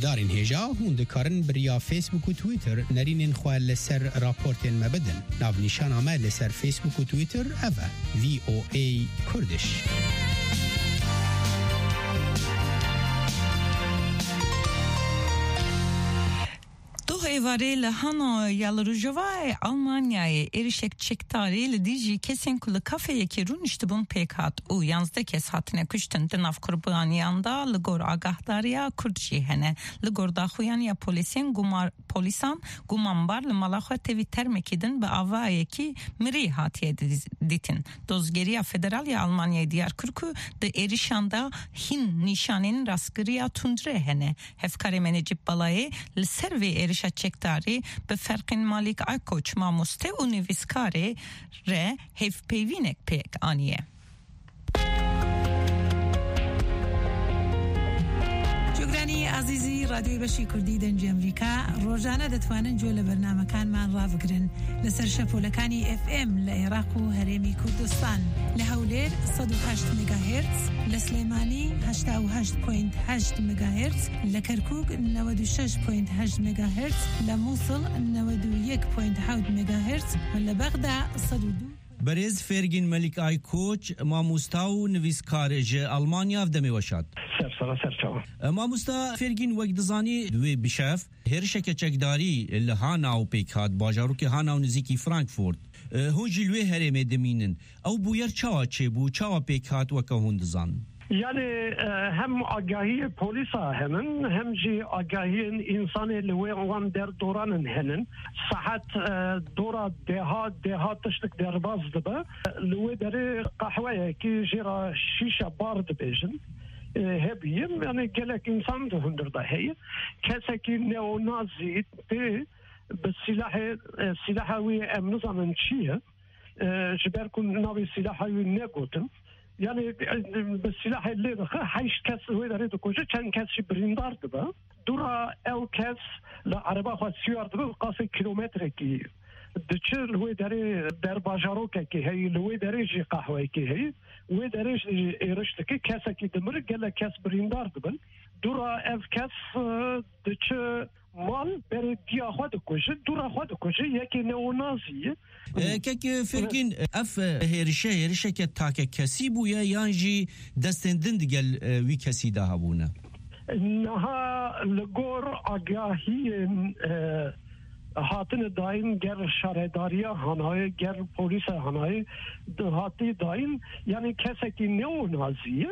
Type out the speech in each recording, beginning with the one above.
هدارین هجا هون دکارن بریا فیسبوک و تویتر نرینین خواه لسر راپورتین مبدن ناو نیشان آمه لسر فیسبوک و تویتر اوه VOA کردش ایواره لحنا یالروجوای آلمانیای ایرشک چکتاری لدیجی کسین کل کافه یکی رون اشتبون پیکات او 11 کس هاتنه کشتن دناف قربانیاندا لگور آگاهداریا کردشی هنه لگور داخویان یا پولیسان گومانبار لمالاخوه تیوی ترمکیدن به آوایی که مری هاتیه دیتن دوزگیری فدرال یا آلمانیای دیار کرکو ده ایرشاندا هین نیشانین راسگریا تندره هنه هفکاری منجیب بالایی لسروی ایرشا چکتاری به فرق مالیک آیکوچ ماموسته و نویسکاری ره هیف پیوینک پیک آنیه جوگرانی عزیزی رادیوی بشی کردی دنج امریکا روزانه دتوانن جول برنامه کان من رافگرن لسر شپولکانی FM لعراق و هرمی کردستان لحولیر 108 مگاهرتز لسلیمانی 88.8 مگاهرتز لکرکوک 96.8 مگاهرتز لموصل 91.7 مگاهرتز لبغداد 102 برز فرگین ملک آی کوچ ماموستاو نویسکارج آلمانیا ودمی وشاد سر ماموستا فرگین وقت دزانی دوی بشف هرشک چکداری لهاناو پیکات باجارو که هاناو نزیکی فرانکفورت هون جلوی هرم دمینن او بویر چاوا چه بو چاوا پیکات وکه هون دزان يعني هم آگاهی پلیسا هنن هم جی آگاهی انسان لوی وان در دوران هنن ساعت دورا ده تشتك در باز دبا لوی در قهوه کی جرا شیشه بارد بیجن هبیم يعني گلک انسان ده هندر ده هی کسی که نئونازی ده بالسلاحوي ام نظام چیه جبركم ناوي سلاحوي نگوتن يعني بالسلاح اللي دخل حيش كاس هو يريد كوجا كان كاس بريندار دبا دورا او كاس لا عربه خو سيار دبا قاصي كيلومتر كي دچل هو داري در باجارو كي هي لو داري جي قهوه كي هي و داري ايرشت كي كاس كي دمر قال كاس بريندار دبا دورا اف كاس دچ مال بر دیا خود کوچه دورا خود کوچه یکی نئونازی که فرگین اف هرشه که تاک کسی بویا یانجی دستندن دیگل وی کسی ده بونه نها لگور آگاهی هاتن داین گر شهرداریا هنای گر پلیس هنای هاتی داین یعنی کسی که نئونازیه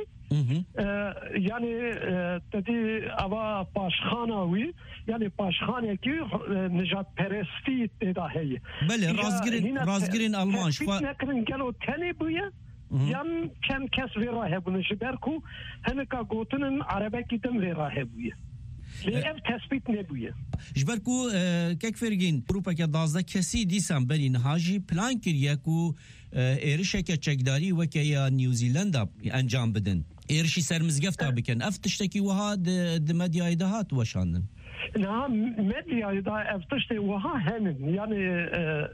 يعني تدي أبا پاشخاناوي يعني پاشخانه كي نجات پرستی تداهي بله رازگرین آلمان شفا نكرن قالوا تاني بويا يم كان كاس في راهب ونجبركو هنكا قوتن عربي كدم في راهبويا لأف تثبيت نبويا جبركو كيك فرقين أوروبا كدازده كسي ديسان بلين هاجي پلان كريكو إيرشك چكداري وكيا نيوزيلندا انجام بدن إيرشي سرمزگفتا بكن افتشتكي وها دمدي ايدهات وشاندن نعم مدي ايده افتشتي وها هنن يعني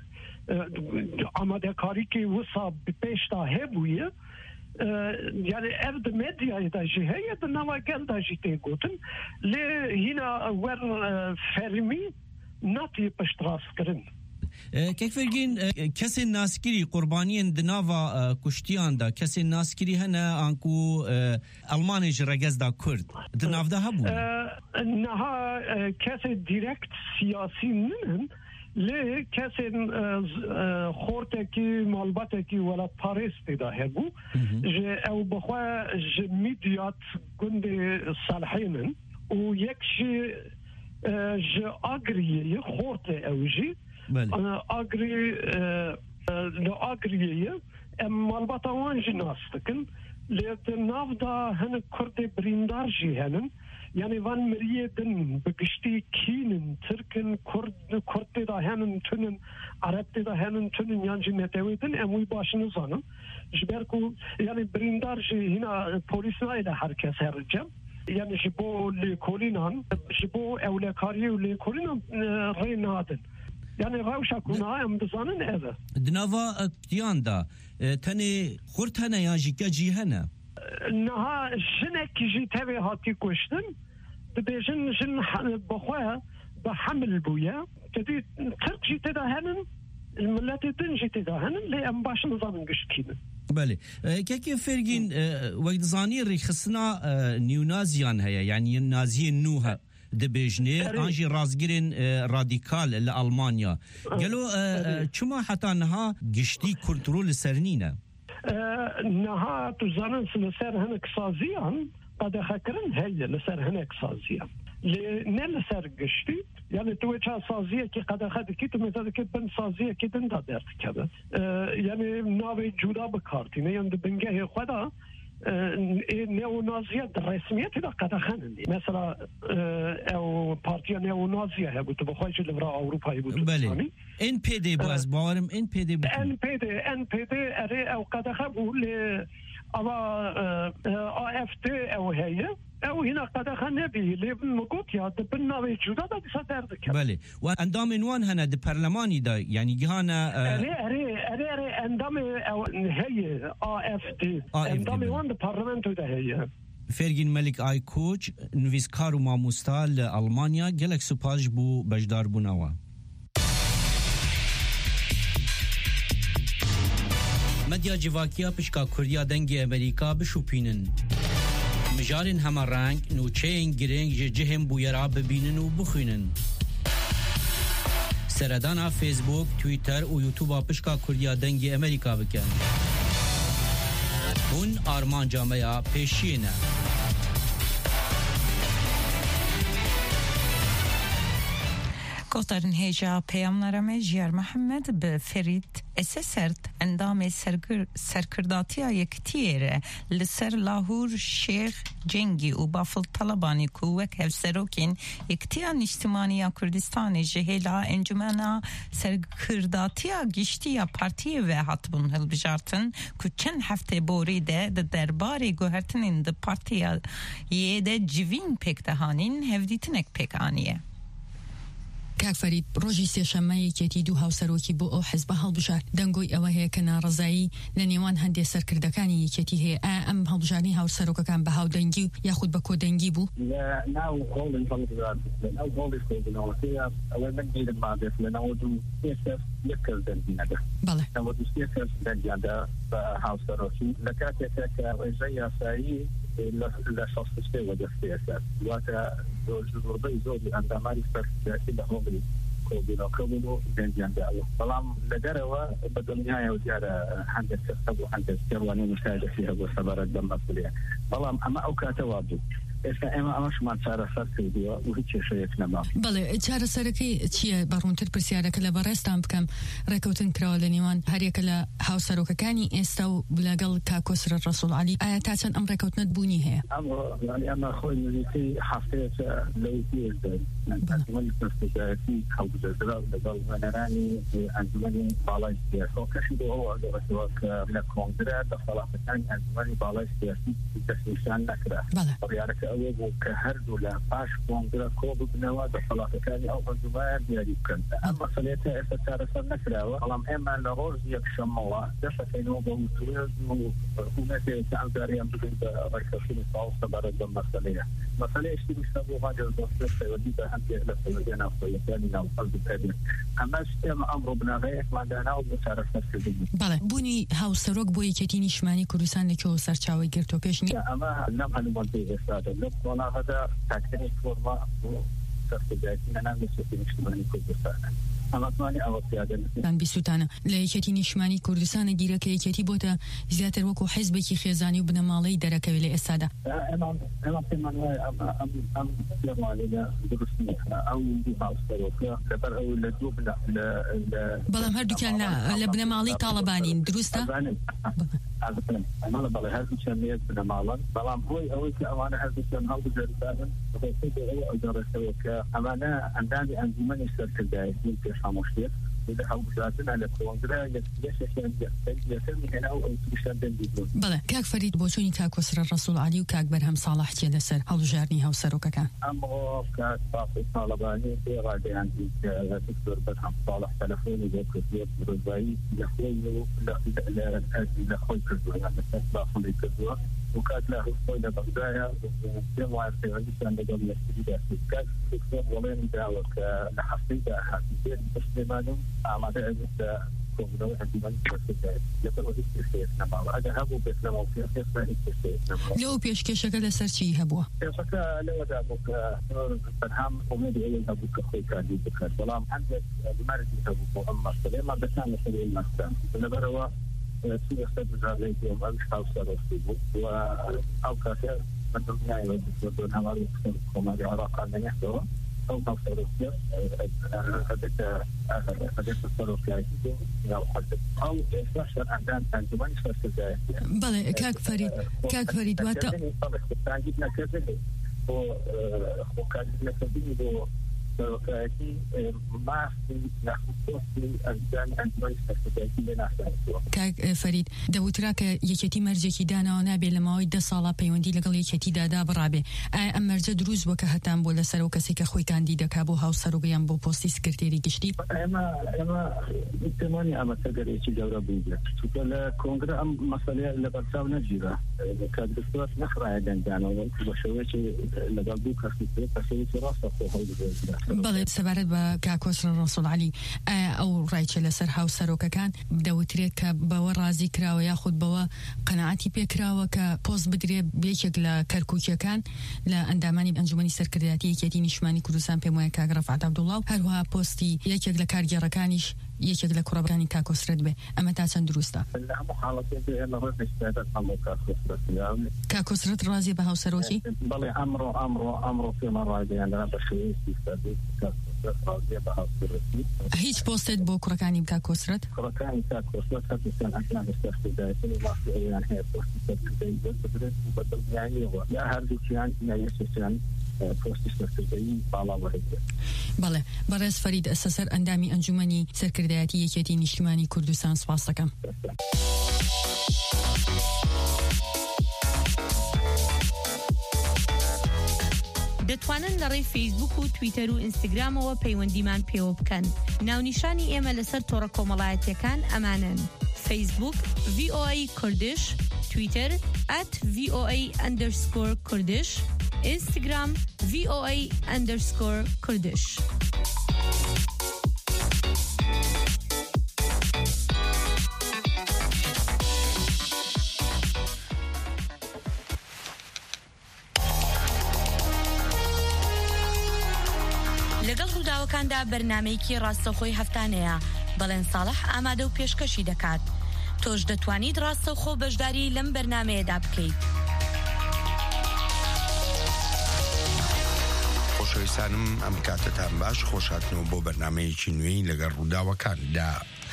آماده کاری که وسا بپیشتا هبویه يعني ارد مديا يداجي هي دنوا قال داجي تيغوتن لي هنا ور فرمي ناتي بشتراس كرن كيف فرقين كسي ناسكري قربانيين دناوا كشتيان دا كسي ناسكري هنا انكو الماني جرگز دا كرد دناف دا هبو نها كسي ديركت سياسي منهم لی کسی خورده کی مالباته کی ولا پاریس دیده هبو جه او بخواه جه میدیات گند صالحینن و یکشی جه آگریه خورده او جی آگریه مالباته وان جی ناستکن لی ناف دا هنه کرده بریندار جی هنن يعني وان مريدن بقشتي كينن تركن كرد دا هنن تنن عرب دا هنن تنن يعني نتويدن اموي باشن زانن جبركو يعني بريندار جي هنا بوليسنا الى هركس هرجم يعني جبو لكولينان جبو اولكاري ولكولينان رينادن يعني راوشا كنا ام دزانن هذا دنافا تياندا تني خورتنا يا جيكا جيهنا نها جنك جي تبي هاتي كشتن دبيجن جن بخواه بحمل بويا كدي ترجي تدهنن الملات تنجي تدهنن لأن باش نظام قشكين بله كيف فرقين وقت زاني رخصنا نيونازيان هيا يعني النازيين نوها دبيجني انجي رازگرين راديكال لألمانيا قالوا چما حتى انها قشتي كنترول سرنينه نها تزانن لسر هنك سازيان قد خكرن هي لسر هنك سازيان لنل سر قشتي يعني توجه سازيه كي قد اخذ كيت مثلا كي بن سازيه كي دندا درت كذا يعني ناوي جودا بكارتي يعني بنجه خدا نيونازية الرسمية إذا قد خانني مثلا أو بارتيا نيونازية هي قلت بخواش اللي برا أوروبا يقولوا بله NPD باز بارم NPD NPD أري أو قد خابوا ل أما AFD أو هي أو هنا قد خانبي لمقوت يا دبنا بيجودا ده صدر ذكر بله وأندام إنوان هنا البرلماني ده يعني جهانا أري أندام أو هي AFD أندام إنوان البرلمان ده هي فرگین ملک آی کوچ نویسکار و ماموستال ألمانيا گلک سپاش بو بجدار بوناوا مدیا جواکیا پشکا کردیا دنگ امریکا بشوپینن مجارن همه رنگ نوچه گرنگ جهم بویرا ببینن و بخوینن سردانا فیسبوک تویتر و یوتیوب پشکا کردیا دنگ امریکا بکن اون آرمان جامعه پیشینه گفتن هیجا پیامنامه جیار محمد به فرید اسسرت اندام سرکرداتی یکتیره لسر لاهور شیخ جنگی و بافل طلبانی کوک هفسروکین یکتیان اجتماعی کردستان جهلا انجمنا سرکرداتی گشتی پارتی و هاتبون هلبجارتن که چند هفته بوریده ده درباری گوهرتنین ده پارتی یه ده جوین پک دهانین هفدیتنک پک آنیه کاک فرید ڕۆژی سێشەممەیە کێتی دوو هاوسەرۆکی بۆ ئەو حیزبە هەڵبژار دەنگۆی ئەوە هەیە کە ناڕەزایی لە نێوان هەندێک سەرکردەکانی یەکێتی هەیە ئەم هەڵبژارنی هاوسەرۆکەکان بە هاودەنگی و یاخود بە کۆدەنگی بوو ناو هۆڵی هەڵبژار ئەو هۆڵی خۆبنەوەکەیە ئەوە دەنگی مادێت لەنەوە دوو سێ یەک کەس دەنگی نەدا بەڵێ ئەوە دوو سێ کەس دەنگیاندا بە هاوسەرۆکی لە کاتێکە کە ڕێژەی یاسایی لا شخص وجه سياسات وتجربة زوج أنداماري فرق إلى هوبلي كوبينو كوبينو بنجان دعوة طالما لدروا بدل نهاية وزيارة عند السبب وعند الجرواني مساعدة فيها وصبر الدم مسؤولية طالما أما أوكا توابو ئێمە ئەمەش مان چارەسەر کردووە و هیچ کێشەیەک نەما بەڵێ چارەسەرەکەی چییە بەڕوونتر پرسیارەکە لە بەڕێستان بکەم ڕێکەوتن کراوە لە نێوان هەرێکە لە هاوسەرۆکەکانی ئێستا و لەگەڵ کاکۆسرە ڕەسوڵ عەلی ئایا تا چەند ئەم ڕێکەوتنت بوونی هەیە ئەمە خۆی نوێتی هەفتەیەکە لەو پێشدا ئەنجومەنی پرسیارەتی هەڵبژاردرا لەگەڵ هوەنەرانی ئەنجومەنی باڵای سیاسی کەشی بۆ ئەوە دەڕێتەوە کە لە کۆنگرە دەسەڵاتەکانی ئەنجومەنی باڵای سیاسی دەستنیشان نەکرا ڕیارەکە ئەوە بوو کە هەردوو لە پاش کۆنگرە کۆ ببنەوە دەسەڵاتەکانی ئەو ئەنجومەن دیاری بکەن ئەم مەسەلەیە ئێستا چارەسەر نەکراوە بەڵام ئێمە لە ڕۆژ یەکشەممەوە دەسەکەینەوە بە وتوێژ و حکوومەتێک ئەمجاریان بدەین بە ڕێکەوتنی ساڵسە بەرەز بەم مەسەلەیە مەسەلەیەشتی بیستە بۆ ڕادیۆ دۆستە پەیوەندی بە هەندێک لە پەیوەندیە ناوخۆیەکانی ناوخەڵک بکەین ئەمەش ئێمە ئەمڕۆ بناغەیەکمان دانا و بۆ چارەسەرکردنی بەڵێ بوونی هاوسەرۆک بۆ یەکێتی نیشتمانی کوردستان لەکوێوە سەرچاوەی گرتوۆکەش نییە ئەمە لەم هەنوومەندی ئێستادا لەم کۆناغەدا تاکتنی فۆرما بۆ سەرکردایەتی نەنام یەکێتی نیشتمانی کوردستانە ئەمەتوانی ئەوە پیادە نکەن بیسووتانە لە یەکێتی نیشتمانی کوردستانە گیرەکە یەکێتی بۆتە زیاتر وەکو حیزبێکی خێزانی و بنەماڵەی دەرەکەوێت لە ئێستادا ئەمە پێمان وایە ئەم پێڕوانیە دروست نییە ئەو دوو هاوسەرۆکە لەبەر ئەو لە دوو بەڵام هەردووکیان لە بنەماڵی تاڵەبانین دروستە ئەمە بەڵێ هەردووچیان لێت بنەماڵن بەڵام هۆی ئەوەی کە ئەوانە هەردووچیان هەڵبژاردانن ئەو کە ئەمانە ئەندامی ئەنجومەنی سەرکردایەتی پێشامۆشتێت إذا حاول جاتنا لكونغرا يسمي هنا أو تشتغل بالدول. بله كاك فريد بوشوني كاك وسر الرسول علي وكاك برهم صالح كذا سر حاول جارني هاو سروكا كان. أما كاك باقي طالباني في غادي عندي دكتور برهم صالح تلفوني ذكر رزاي يخوي لا خوي كذا يعني تسمع خوي كذا وكاد له صيدا بغدايا وجمع الفيوليسان لقل يستجد كاد دكتور ولين داوك لحصيدة حاسيين مسلمان أعمال عدد كومنوي عندي من يستجد يقول وإستجد نبعه هذا هبو بيسلام وفي أخيصة إستجد نبعه لو بيشكشك لسر شي هبوا فكا لو دابوك فرهام ومدي أول هبوك أخوي كان يبكر سلام عندك المرض هبوك أما سليما بسان سليم المستان ونبروا في يستجد هذا اليوم أمش حوصل وصيبه أو كثير من دنيا يودون هذا الكم هذا عراق عن يحتوى أو حوصل وصيب هذا التصرف لا يجوز أو إصلاح أعدام تنجمان يستجد بله كاك فريد واتا جبنا كذا وكان لكن وكاتي ما في نخصص الأنسان عندما يستخدم لنا كاك فريد دوتراك يكتي مرجكي دانا ونابي لما ويدا صالا بيوندي لقل يكتي دادا برابي أم مرجة دروز وكهتان بولا سرو كسيك خوي كانديدا كابو هاو سرو قيام بو بوستي سكرتيري قشتي أما التمانية أما تقدر يتي جورا بيجا شكرا كونغرا مسألة لبرساو نجيرا كاد دكتور نخرا عدن دانا وشويتي لقلبوك كسيتي راسا فوق بله سبارت با كاكوس الرسول علي او رايتش لسر هاو سروكا كان دوتريت كبوا رازي كراو ياخد بوا قناعتي بكراو كبوز بدري بيشك لكركوكيا كان لانداماني انجمني سركرياتي كيتي نشماني كردستان بمويه كاغرف عبد الله هروها بوستي يشك لكارجرا كانش يشك لكرباني كاكوس ردبه اما تاسن دروستا لا محالتي بان الرد استعداد الله كاكوس رد رازي بهاو سروكي بله امره في مرة يعني انا بشوي هیچ پستت بو كركاني بكا كسرت كركاني بكا كسرت حتى كان احنا نستخدم ما في يعني هي بوست بدل يعني هو لا هذا يعني ما يستخدم بوست استخدامي بالا وهي بله برز فريد اساسر اندامي انجمني سركردایتی یکیتی نیشتیمانی کردستان سپاس دکم دەتوانن لە ڕێی فیسبوک و تویتەر و ئینستاگرامەوە پەیوەندیمان پێوە بکەن. ناونیشانی ئێمە لەسەر تۆڕە کۆمەڵایەتیەکان ئەمانن: فیسبوک VOA کوردش، تویتەر @VOA_کوردش، ئینستاگرام VOA_کوردش. لەگەڵ ڕووداوەکاندا بەرنامەیەکی ڕاستەوخۆی هەفتانەیە، بەڵێن ساڵح ئامادە و پێشکەشی دەکات. تۆش دەتوانیت ڕاستەوخۆ بەشداری لەم بەرنامەیەدا بکەیت. خۆشەویستانم ئەم کاتتان باش، خۆشهاتنەوە بۆ بەرنامەیەکی نوێی لەگەڵ ڕووداوەکاندا.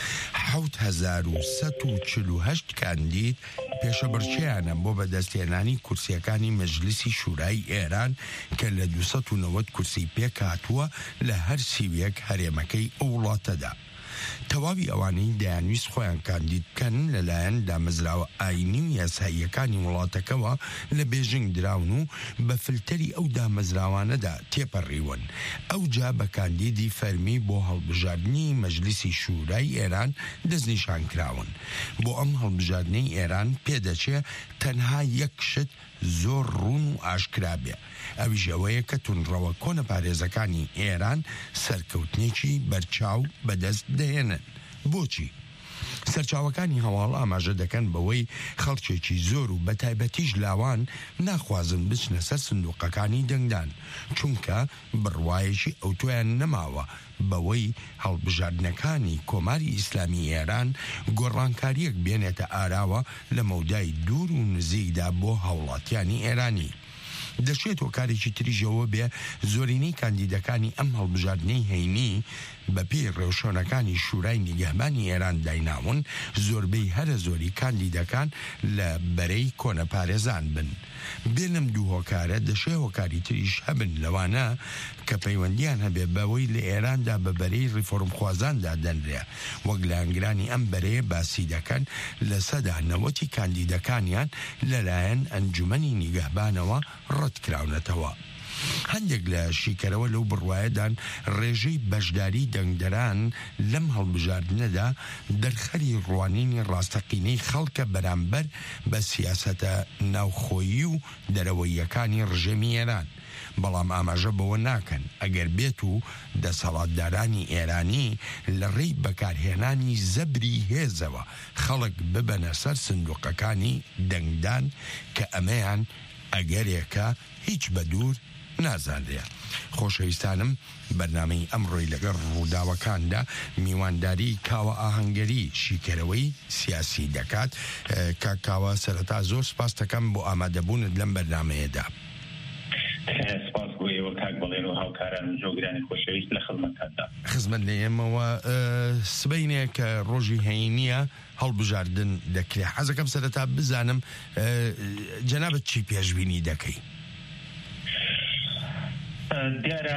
7148 کاندید پێشەبڕچیانە بۆ بەدەستێنانی کورسیەکانی مەجلیسی شورای ئێران کە لە 290 کورسی پێک هاتووە لە هەر سیویەک هەرێمەکەی ئەو وڵاتەدا. تەواوی ئەوانەی دەیانویست خۆیان کاندید بکەن لەلایەن دامەزراوە ئاینی و یاساییەکانی وڵاتەکەەوە لە بێژنگ دراون و بە فلتەری ئەو دامەزراوانەدا تێپەڕیون. ئەو جا بە کاندیدی فەرمی بۆ هەڵبژاردننی مەجلیسی شورای ئێران دەستنیشان کراون. بۆ ئەم هەڵبژاردنەی ئێران پێدەچێ تەنها یەک شت زۆر ڕوون و ئاشکرا بێ، ئەویش ئەوەیە کە تونڕەوە کۆنە پارێزەکانی ئێران سەرکەوتنێکی بەرچاو بەدەست دەهێنن. بۆچی؟ سەرچاوەکانی هەواڵ ئاماژە دەکەن بەوەی خەڵکێکی زۆر و بەتایبەتیش لاوان ناخوازن بچنە سەر سندوقەکانی دەنگدان، چونکە بڕوایەکی ئەوتۆیان نەماوە بەوەی هەڵبژاردنەکانی کۆماری ئیسلامی ئێران گۆڕانکاریەک بێنێتە ئاراوە لە مەودای دوور و نزیکدا بۆ هاوڵاتیانی ئێرانی. دەشێت هۆکارێکی تریژەوە بێ زۆرینەی کاندیدەکانی ئەم هەڵبژاردنەی هەینی بە پێی ڕێوشۆنەکانی شورای نیگەهبانی ئێران دایناون، زۆربەی هەرە زۆری کاندیدەکان لە بەرەی کۆنە پارێزان بن. بێ لەم دوو هۆکارە دەشێ هۆکاری تریش هەبن لەوانە کە پەیوەندیان هەبێ بەوەی لە ئێراندا بە بەرەی ریفۆرم خوازاندا دەنرێ، وەک لە ئەنگرانی ئەم بەرەیە باسی دەکەن لە سەدا 90 کاندیدەکانیان لەلایەن ئەنجومەنی نیگەهبانەوە ڕەت کراونەتەوە. هەندێک لە شیکەرەوە لەو بڕوایەدان ڕێژەی بەشداری دەنگدەران لەم هەڵبژاردنەدا دەرخەری ڕوانینی ڕاستەقینەی خەڵکە بەرامبەر بە سیاسەتە ناوخۆیی و دەرەوەیەکانی ڕژێمی ئێران. بەڵام ئاماژە بەوە ناکەن ئەگەر بێت و دەسەڵاتدارانی ئێرانی لە ڕێی بەکارهێنانی زەبری هێزەوە خەڵک ببەنە سەر سندوقەکانی دەنگدان کە ئەمەیان ئەگەرێکە هیچ بە دوور نازانرێ. خۆشەویستانم، بەرنامەی ئەمڕۆی لەگەڵ ڕووداوەکاندا میوانداری کاوە ئاهەنگەری شیکەرەوەی سیاسی دەکات. کە کاوە سەرەتا زۆر سپاس دەکەم بۆ ئامادەبوونت لەم بەرنامەیەدا. سپاس بۆیەوە کاک بەڵێن و هاوکاران جۆگرانی خۆشەویست لە خزمەتتاندا. خزمەت لە ئێمەوە سبەینێ کە ڕۆژی هەینیە هەڵبژاردن دەکرێت. حەزەکەم سەرەتا بزانم جەنابەت چی پێشبینی دەکەی؟ دیارە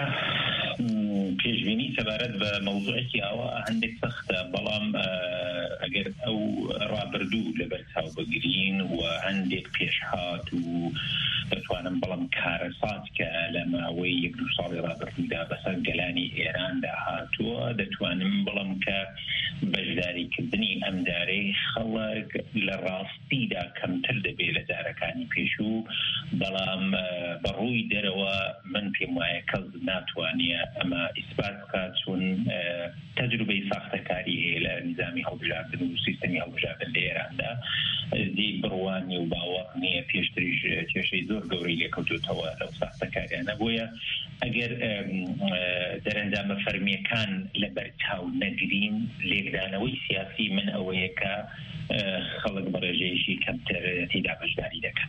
پێشبینی سەبارەت بە مەوزوعێکی ئەوە هەندێک سەختە، بەڵام ئەگەر ئەو ڕابردوو لەبەر چاو بگرین و هەندێک پێشهات و دەتوانم بەڵام کارەسات کە لە ماوەی 1-2 ساڵی ڕابردوودا بەسەر گەلانی ئێراندا هاتووە، دەتوانم بەڵام کە بەشداریکردنی ئەم دارەی خەڵک لە ڕاستیدا کەمتر دەبێت لە دارەکانی پێشوو. بەڵام بەڕووی دەرەوە من پێم وایە کەس ناتوانێت ئەمە ئیسبات بکات، چون تەجروبەی ساختەکاری هەیە لە نظامی هەڵبژاردن و سیستەمی هەڵبژاردن لە ئێراندا. دی بڕوانی و باوەڕ نییە، پێشتریش کێشەی زۆر گەورەی لێکەوتوتەوە لەو ساختەکاریانە. بۆیە ئەگەر دەرەنجامە فەرمیەکان لە بەرچاو نەگرین، لێکدانەوەی سیاسی من ئەوەیە کە خەڵک بە ڕێژەیەشی کەمتر تێدا بەشداری دەکەن.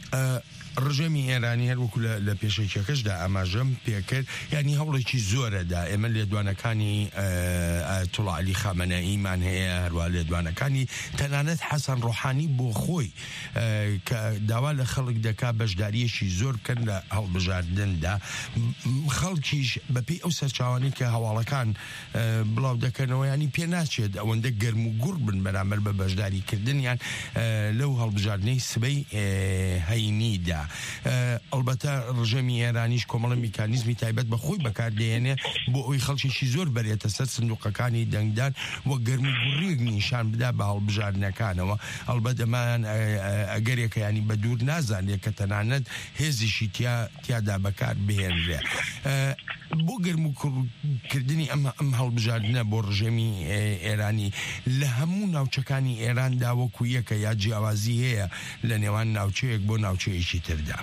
ڕژێمی ئێرانی هەروەکو لە پێشەکەشدا ئاماژەم پێکرد، یعنی هەوڵێکی زۆرەدا. ئێمە لێدوانەکانی ئایەتوڵا عەلی خامنەئیمان هەیە، هەروە لێدوانەکانی تەنانەت حەسەن ڕۆحانی بۆ خۆی کە داوا لە خەڵک دەکا بەشداریەکی زۆر بکەن لە هەڵبژاردندا. خەڵکیش بەپێی ئەو سەرچاوانی کە هەواڵەکان بڵاو دەکەنەوە، ینی پێ ناچێت ئەوەندە گەرم و گوڕ بن بەرامبەر بە بەشداریکردنیان لەو هەڵبژاردنەی سبەی هەینیدا. ئەلبەتە ڕژێمی ئێرانیش کۆمەڵە میکانیزمی تایبەت بە خۆی بەکاردێنێ بۆ ئەوی خەڵکیشی زۆر بەرێتە سەر سندوقەکانی دەنگدان وە گەرم و گوڕێک نیشان بدا بە هەڵبژاردنەکانەوە. ئەلبەت ئەمان ئەگەرێکە ینی بە دوور نازانێت کە تەنانەت هێزیشی تیادا بەکار بهێنرێ. بۆ گەرم و کوڕکردنی ئەم هەڵبژاردنە بۆ ڕژێمی ئێرانی لە هەموو ناوچەکانی ئێراندا وەکو یەکە یا جیاوازی هەیە لە نێوان ناوچەیەک بۆ ناوچەیەکی تردا؟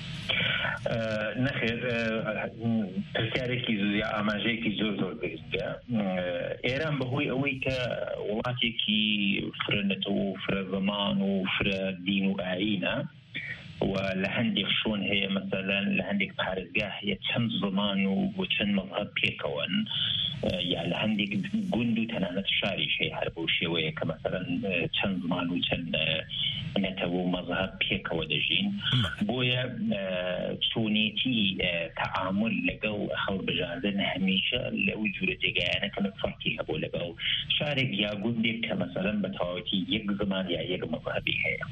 نەخێر، پرسیارێکی یا ئاماژەیەکی زۆر زۆر گرنگە. ئێران بەهۆی ئەوەی کە وڵاتێکی فرەنەتەوە و فرە زەمان و فرە دین و ئایینە و لە هەندێک شۆن هەیە، مەسەلەن لە هەندێک پارێزگا هەیە چەند زەمان و چەند مەذهەب پێکەوەن، یا لە هەندێک گوند و تەنانەت شاریش هەیە هەر بەو شێوەیە کە مەسەلەن چەند زەمان و چەند نەتەوە و مەذهەب پێکەوە دەژین. بۆیە چۆنێتی تەعامل لەگەڵ هەڵبژاردن هەمیشە لەو جورە جێگایانە کەمێک فەرقی هەبوو لەگەڵ شارێک یا گوندێک کە مەسەلەن بە تەواوەتی یەک زەمان یا یەک مەذهەبی هەیە.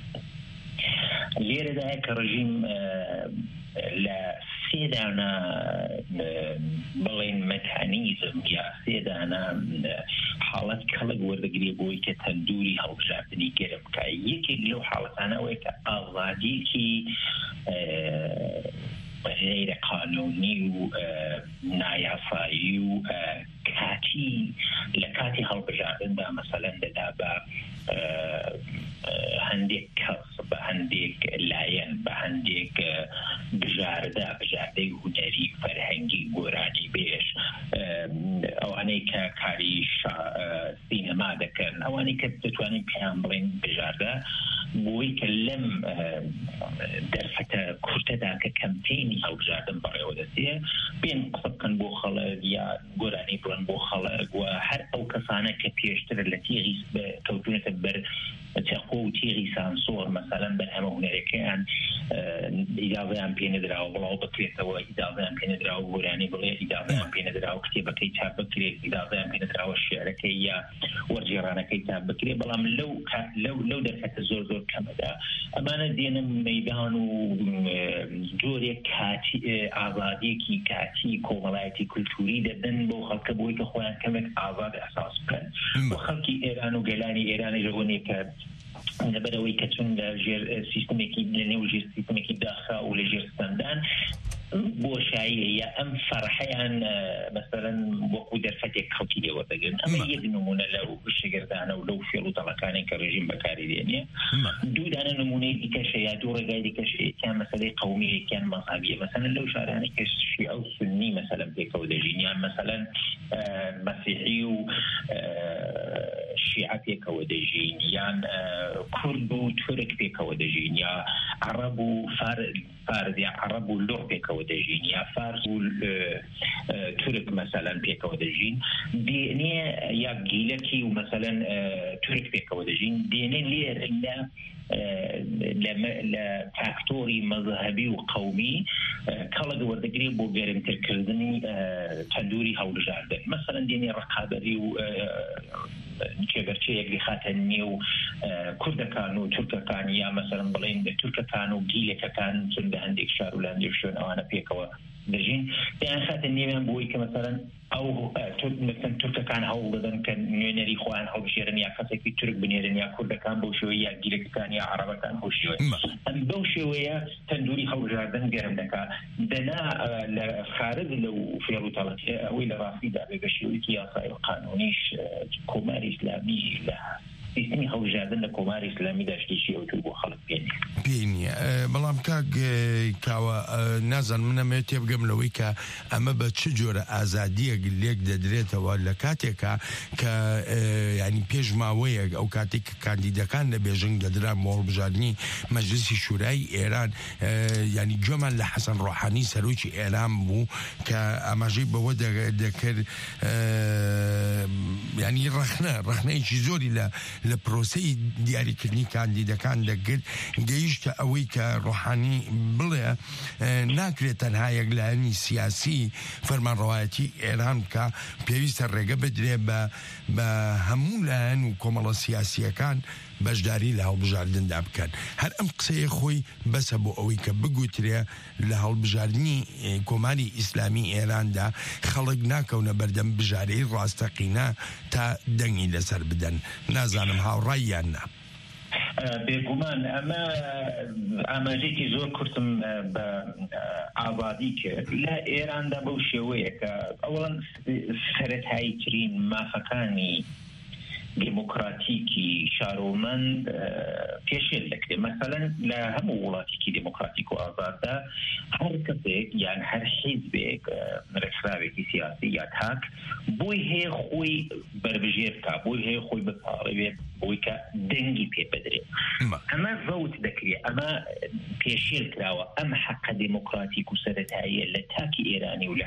لێرەدایە کە ڕژیم لە سێدانە بڵێن مەکانیزم یا سێدانە حاڵەت کەڵک وەردەگرێ بۆی کە تەندوری هەڵبژاردننی گەرم بکە. یەکێک لەو حاڵەتانەوەی کە ئازادیکی غیرە قانونی و نایاسایی و کاتی لە کاتی هەڵبژاردندا مەسەلەن دەدا بە هەندێک کەس، بە هەندێک لایەن، بە هەندێک بژاردەی هونەری فەرهەنگی گۆرانی بێش، ئەوانەی کە کاری سینەما دەکەن، ئەوانەی کە دەتوانین پێیان بڵێن بژاردە، بۆی کە لەم دەرفەتە کورتەدا کە کەمپێنی هەڵبژاردن بەڕێوە دەچێ پێن قسە بکەن بۆ خەڵک یا گۆرانی بڵێن بۆ خەڵک، و هەر ئەو کەسانە کە پێشتر لە تێغی کەوتونەتە بەر چەخۆ و تێغی سانسۆر، مەسەلەن بەرهەمە هونەرەکەیان ئیجازەیان پێ نەدراوە بڵاو بکرێتەوە، ئیجازەیان پێ نەدراوە گۆرانی بڵێ، ئیجازەیان پێ نەدراوە کتێبەکەی چاپ بکرێت، ئیجازەیان پێ نەدراوە شێعرەکەی یا وەرجێڕانەکەی تا بکرێ بەڵام لەو دەرکەتە زۆر کەمەدا ئەمانە دێنە مەیدان و جۆرێک کاتی ئازادیەکی کاتی کۆمەڵایەتی کولتوری دەدەن بۆ خەڵکە بۆی کە خۆیان کەمێک ئازاد ئەحساس بکەن بۆ خەڵکی ئێران و گەلانی ئێرانی ژەوەنێ کە لەبەرەوەی کە چون لە ژێر سیستمێکی لە نێو ژێر سیستمێکی داخا و لە ژێر ستەمدان بۆشایی یا ئەم فەرحەیان مەسەلەن وەکو دەرفەتێک خەڵکی لێوەردەگرن ئەمە یەک نمونە لەو شەگردانە و لەو فێڵ و تەڵەکانی کە ڕێژیم بەکاری دێنێ دوو دانە نمونەی دیکەشە یا دوو ڕێگای دیکەشە یەکیان مەسەلەی قەومی یەکیان مەذهبیە مەسەلەن لەو شارانەی کە شیعە و سونی مەسەلەن پێکەوە دەژین یان مەسەلەن مەسیحی و شیعە پێکەوە دەژین یان کورد و تورک پێکەوە دەژین یا عەرەب و فارس یا عەرەب و لۆڕ پێکەوە دەژین یا فارس و تورک مەسەلەن پێکەوە دەژین دێنێ یا گیلەکی و مەسەلەن تورک پێکەوە دەژین دێنێ لێرە لە فاکتۆری مەذهبی و قەومی کەڵک وەردەگرێت بۆ گەرمترکردنی تەندوری هەڵبژاردن مەسەلەن دێنێ ڕقابەری و کێبەرچەیەک خاتە نێو کوردەکان و تورکەکان یا مەسەلەن بڵێن تورکەکان و گیلەکەکان چون لە هەندێک شار و لە هەندێک شوێن ئەوانە پێکەوە دەژین دەیان خاتە نێویان بۆی کە مەسەلەن ئەو مثلا تورکەکان هەوڵ دەدەن کە نوێنەری خۆیان هەڵبژێرن یا کەسێکی تورک بنێرن یا کوردەکان بەو شێوەیە یا گیلەکەکان یا عەرەبەکان بەو شێوەیە ئەم بەو شێوەیە تەندوری هەڵبژاردن گەرم دەکات دەنا لە خارج لەو فێڵ و تەڵەکێ ئەوەی لە ڕاستیدا بێ بە شێوەیەکی یاسای قانونیش کۆماری ئیسلامی لە سیستمی هەڵبژاردن لە کۆماری ئیسلامی داشتیشی ئەوتر بۆ خەڵک پێنیە بەڵام کاوە نازان منەمێت تێبگەم لەوەی کە ئەمە بە چ جۆرە ئازادیەک لێک دەدرێتەوە لە کاتێکە کە ینی پێش ماوەیەک ئەو کاتێک کاندیدەکان لە بێژنگ دەدران بۆ هەڵبژاردننی مەجلیسی شورای ئێران ینی گوێمان لە حەسەن ڕۆحانی سەرۆکی ئێران بوو کە ئاماژەی بەوە دەکرد ینی ڕەخنەیەکی زۆری لە پرۆسەی دیاریکردنی کاندیدەکان دەگرت گەیشتە ئەوەی کە ڕۆحانی بڵێ ناکرێت تەنها یەکلایەنی سیاسی فەرمانڕەوایەتی ئێران کە پێویستە ڕێگە بدرێ بە هەموو لایەن و کۆمەڵە سیاسیەکان بەشداری لە هەڵبژاردندا بکەن هەر ئەم قسەیە خۆی بەسە بۆ ئەوەی کە بگوترێ لە هەڵبژاردننی کۆماری ئیسلامی ئێراندا خەڵک ناکەونە بەردەم بژارەی ڕاستەقینە تا دەنگی لەسەر بدەن نازانم هاوڕاییان نا بێگومان ئەمە ئاماژێکی زۆر کورتم بە ئازادی کرد لە ئێراندا بەو شێوەیە کە ئەوڵەن سەرەتایی ترین مافەکانی دیموکراتیکی شارۆمەند پێشێل دەکرێت مەسەلەن لە هەموو وڵاتێکی دیموکراتیک و ئازاددا هەر کەسێک یان هەر حیزبێک ڕێکخراوێکی سیاسی یا تاک بۆی هەیە خۆی بربژێر کا بۆی هەیە خۆی بپاڕێت بۆی کە دەنگی پێ بدرێت ئەمە ڤەوت دەکرێت ئەمە پێشێل کراوە ئەم حەقە دیموکراتیک و سەرەتاییە لە تاکی ئێرانی و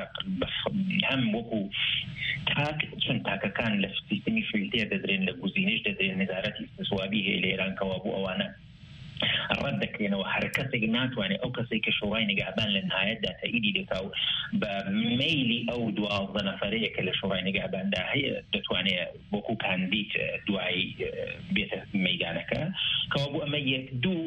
هەم وەکو تاک چون تاکەکان لە سیستمی فیلتێر دەدرێن لە گوزینش دەدرێن نظارەتی استثوابی هەیە لە ئێران کەوا بوو ئەوانە ڕەت دەکرێنەوە هەر کەسێک ناتوانێت ئەو کەسێک کە شۆڕای نگهبان لە نهایەتدا تەئیدی دەکا و بە مەیلی ئەو 12 نەفەرەیە کە لە شۆڕای نگهباندا هەیە دەتوانێت وەکو کاندید دوای بێتە مەیدانەکە کەوا بوو ئەمە یەک دوو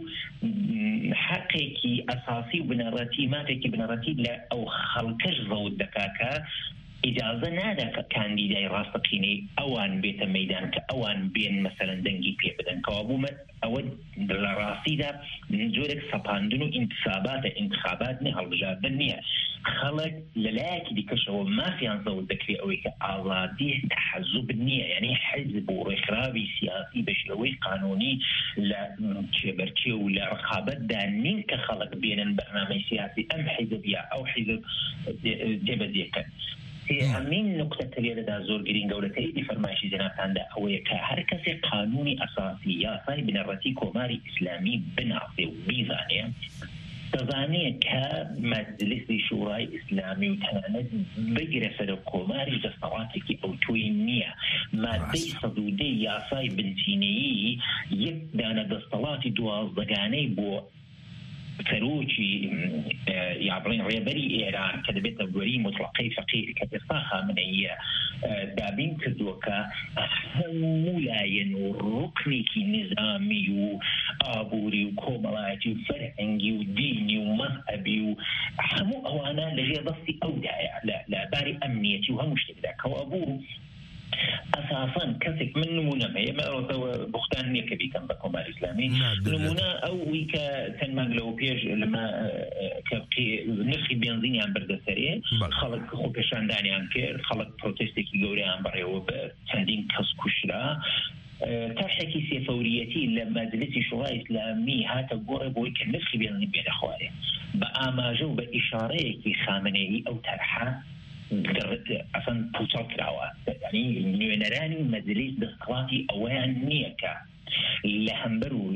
حەقێکی ئەساسی و بنەڕەتی مافێکی بنەڕەتی لە ئەو خەڵکەش ڤەوت دەکات کە ئیجازە نادا کە کاندیدای ڕاستەقینەی ئەوان بێتە مەیدان کە ئەوان بێن مەسەلەن دەنگی پێ بدەن کەوا بوومە ئەوە لە ڕاستیدا جۆرێک سەپاندن و ئینتخابات نیە هەڵبژاردن نییە خەڵک لەلایەکی دیکەشەوە مافیان زەوت دەکرێت ئەوەی کە ئازادی تەحەزوب نییە یعنی حیزب و ڕێکخراوی سیاسی بە شێوەی قانونی لە کێبەرچێ و لە ڕقابەتدا نین کە خەڵک بێنن بەرنامەی سیاسی ئەم حیزب یا ئەو حیزب جێبەجێکەن ئەمین نقطە لێرەدا زۆر گرینگە و لە تەئیدی فەرمایشی جەنابتاندا ئەوەیە کە هەر کەسێک قانونی ئەساسی یاسای بنەڕەتی کۆماری ئیسلامی بناسێ و بیزانێ دەزانێت کە مەجلیسی شورای ئیسلامی و تەنانەت بگرە سەر کۆماریش دەسەڵاتێکی ئەوتۆی نییە مادەی 110 یاسای بنچینەیی یەک دانە دەسەڵاتی 12گانەی بۆ سەرۆکی یا بڵێن ڕێبەری ئێران کە دەبێتە گوێری مطلقەی فەقیر کە ئێستا خامنەییە دابین کردووە کە هەموو لایەن و ڕوکنێکی نظامی و ئابووری و کۆمەڵایەتی و فەرهەنگی و دینی و مەذهەبی و هەموو ئەوانە لەژێر دەستی ئەودایە لە باری ئەمنیەتی و هەموو شتێکدا کەوا بوو ئەساساً کەسێک من نمونەمە ئێمە بوختان نییە کە بیکەم بە کۆماری ئیسلامی نمونە ئەوی کە چەند مانگ لەوە پێش لەمە نرخی بێنزینیان بەردەسەرێ خەڵک خۆ پێشاندانیان کرد خەڵک پرۆتێستێکی گەورەیان بەڕێوە بە چەندین کەس کوشرا تاشێکی سێفەوریەتی لە مەجلیسی شورای ئیسلامی هاتە گۆڕێ بۆی کە نرخی بێنزین بێنە خوارێ بە ئاماژە و بە ئیشارەیەکی خامنەیی ئەو تەرحە ئەسان پوچەڵ کراوە ینی نوێنەرانی مەجلیس دەسەڵاتی ئەوەیان نییە کە لە هەمبەر و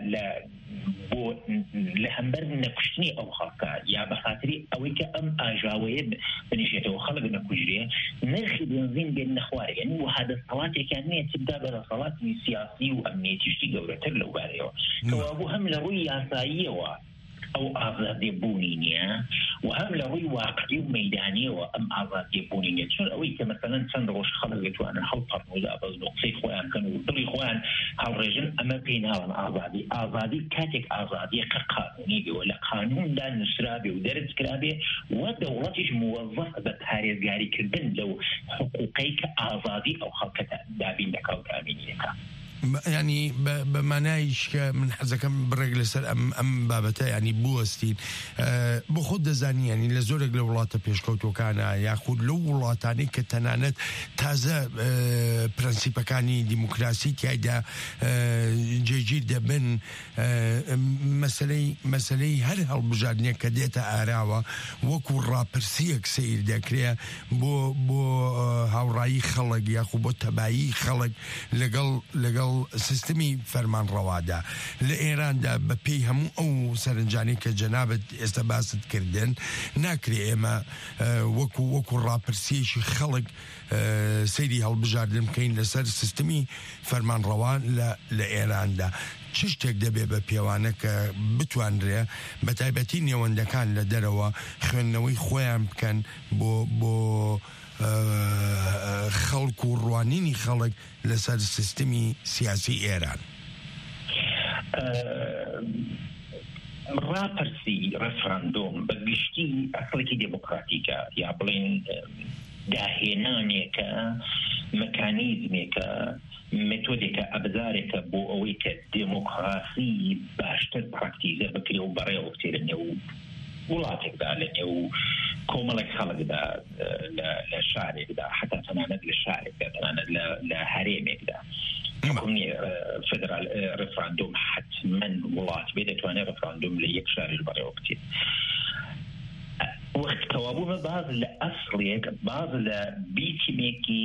لە هەمبەر نەکوشتنی ئەو خەڵکە یا بە خاتری ئەوەی کە ئەم ئاژاوەیە بنیشێتەوە خەڵک نەکوژرێ نرخی بێنزین بێن نەخوارێ یعنی وها دەسەڵاتێکیان نییە چ بدا بە دەسەڵاتی سیاسی و ئەمنیەتیشتی گەورەتر لەو بارەیەوە کەوا بوو هەم لە ڕووی یاساییەوە ئەو ئازادێبوونی نییە و هەم لە ڕووی واقعی و مەیدانیەوە ئەم ئازادێبوونی نییە چون ئەوەی کە مەسەلەن چەند ڕۆژ خەڵک دەتوانن هەڵپەڕن و دابەزن و قسەی خۆیان کەن و دڵی خۆیان هەڵڕێژن ئەمە پێی ناڵن ئازادی کاتێک ئازادیە کە قانونی بێەوە لە قانوندا نووسرابێ و دەرج کرابێ و دەوڵەتیش موەظەف بە پارێزگاریکردن لەو حقوقەی کە ئازادی ئەو خەڵکە دابین دەکا و تامینیەکە ینی بە مانایش کە من حەزەکەم بڕێک لەسەر ئەم بابەتە ینی بوەستین بۆ خۆت دەزانی ینی لە زۆرێک لە وڵاتە پێشکەوتۆکانە یاخود لەو وڵاتانەی کە تەنانەت تازە پرەنسیپەکانی دیموکراسی تایدا جێگیر دەبن مەسەلەی هەر هەڵبژاردنێ کە دێتە ئاراوە وەکو ڕاپرسیەک سیر دەکرێ بۆ هاوڕایی خەڵک یاخود بۆ تەبایی خەڵک لەگەڵ سیستمی فەرمانڕەوادا لە ئێراندا بە پێی هەموو ئەو سەرنجانی کە جەنابەت ئێستا باست کردن ناکرێ ئێمە وەکو ڕاپرسیەکی خەڵک سەیری هەڵبژاردن بکەین لەسەر سیستمی فەرمانڕەوا لە ئێراندا چ شتێک دەبێ بە پێوانە کە بتوانرێ بە تایبەتی نێوەندەکان لە دەرەوە خوێندنەوەی خۆیان بکەن بۆ خەڵک و ڕوانینی خەڵک لەسەر سیستمی سیاسی ئێران ڕاپرسی ڕەفراندۆم بە گشتی ئەسڵێکی دموکراتیکە یا بڵێن داهێنانێکە مەکانیزمێکە مێتۆدێکە ئەبزارێکە بۆ ئەوەی کە دموکراسی باشتر پراکتیزە بکرێ و بەڕێوە بچێ لە نێو وڵاتێکدا لە نێو کۆمەڵێک خەڵکدا لە شارێکدا حتا تەنانەت لە شارێکدا تەنانەت لە هەرێمێکدا فدرال ڕفراندۆم حتمەن وڵات بێ دەتوانێت ڕفراندۆم لە یەک شارێک بەڕێوە بچێت وەخت کەوابوومە باز لە ئەسڵێک باز لە بیتمێکی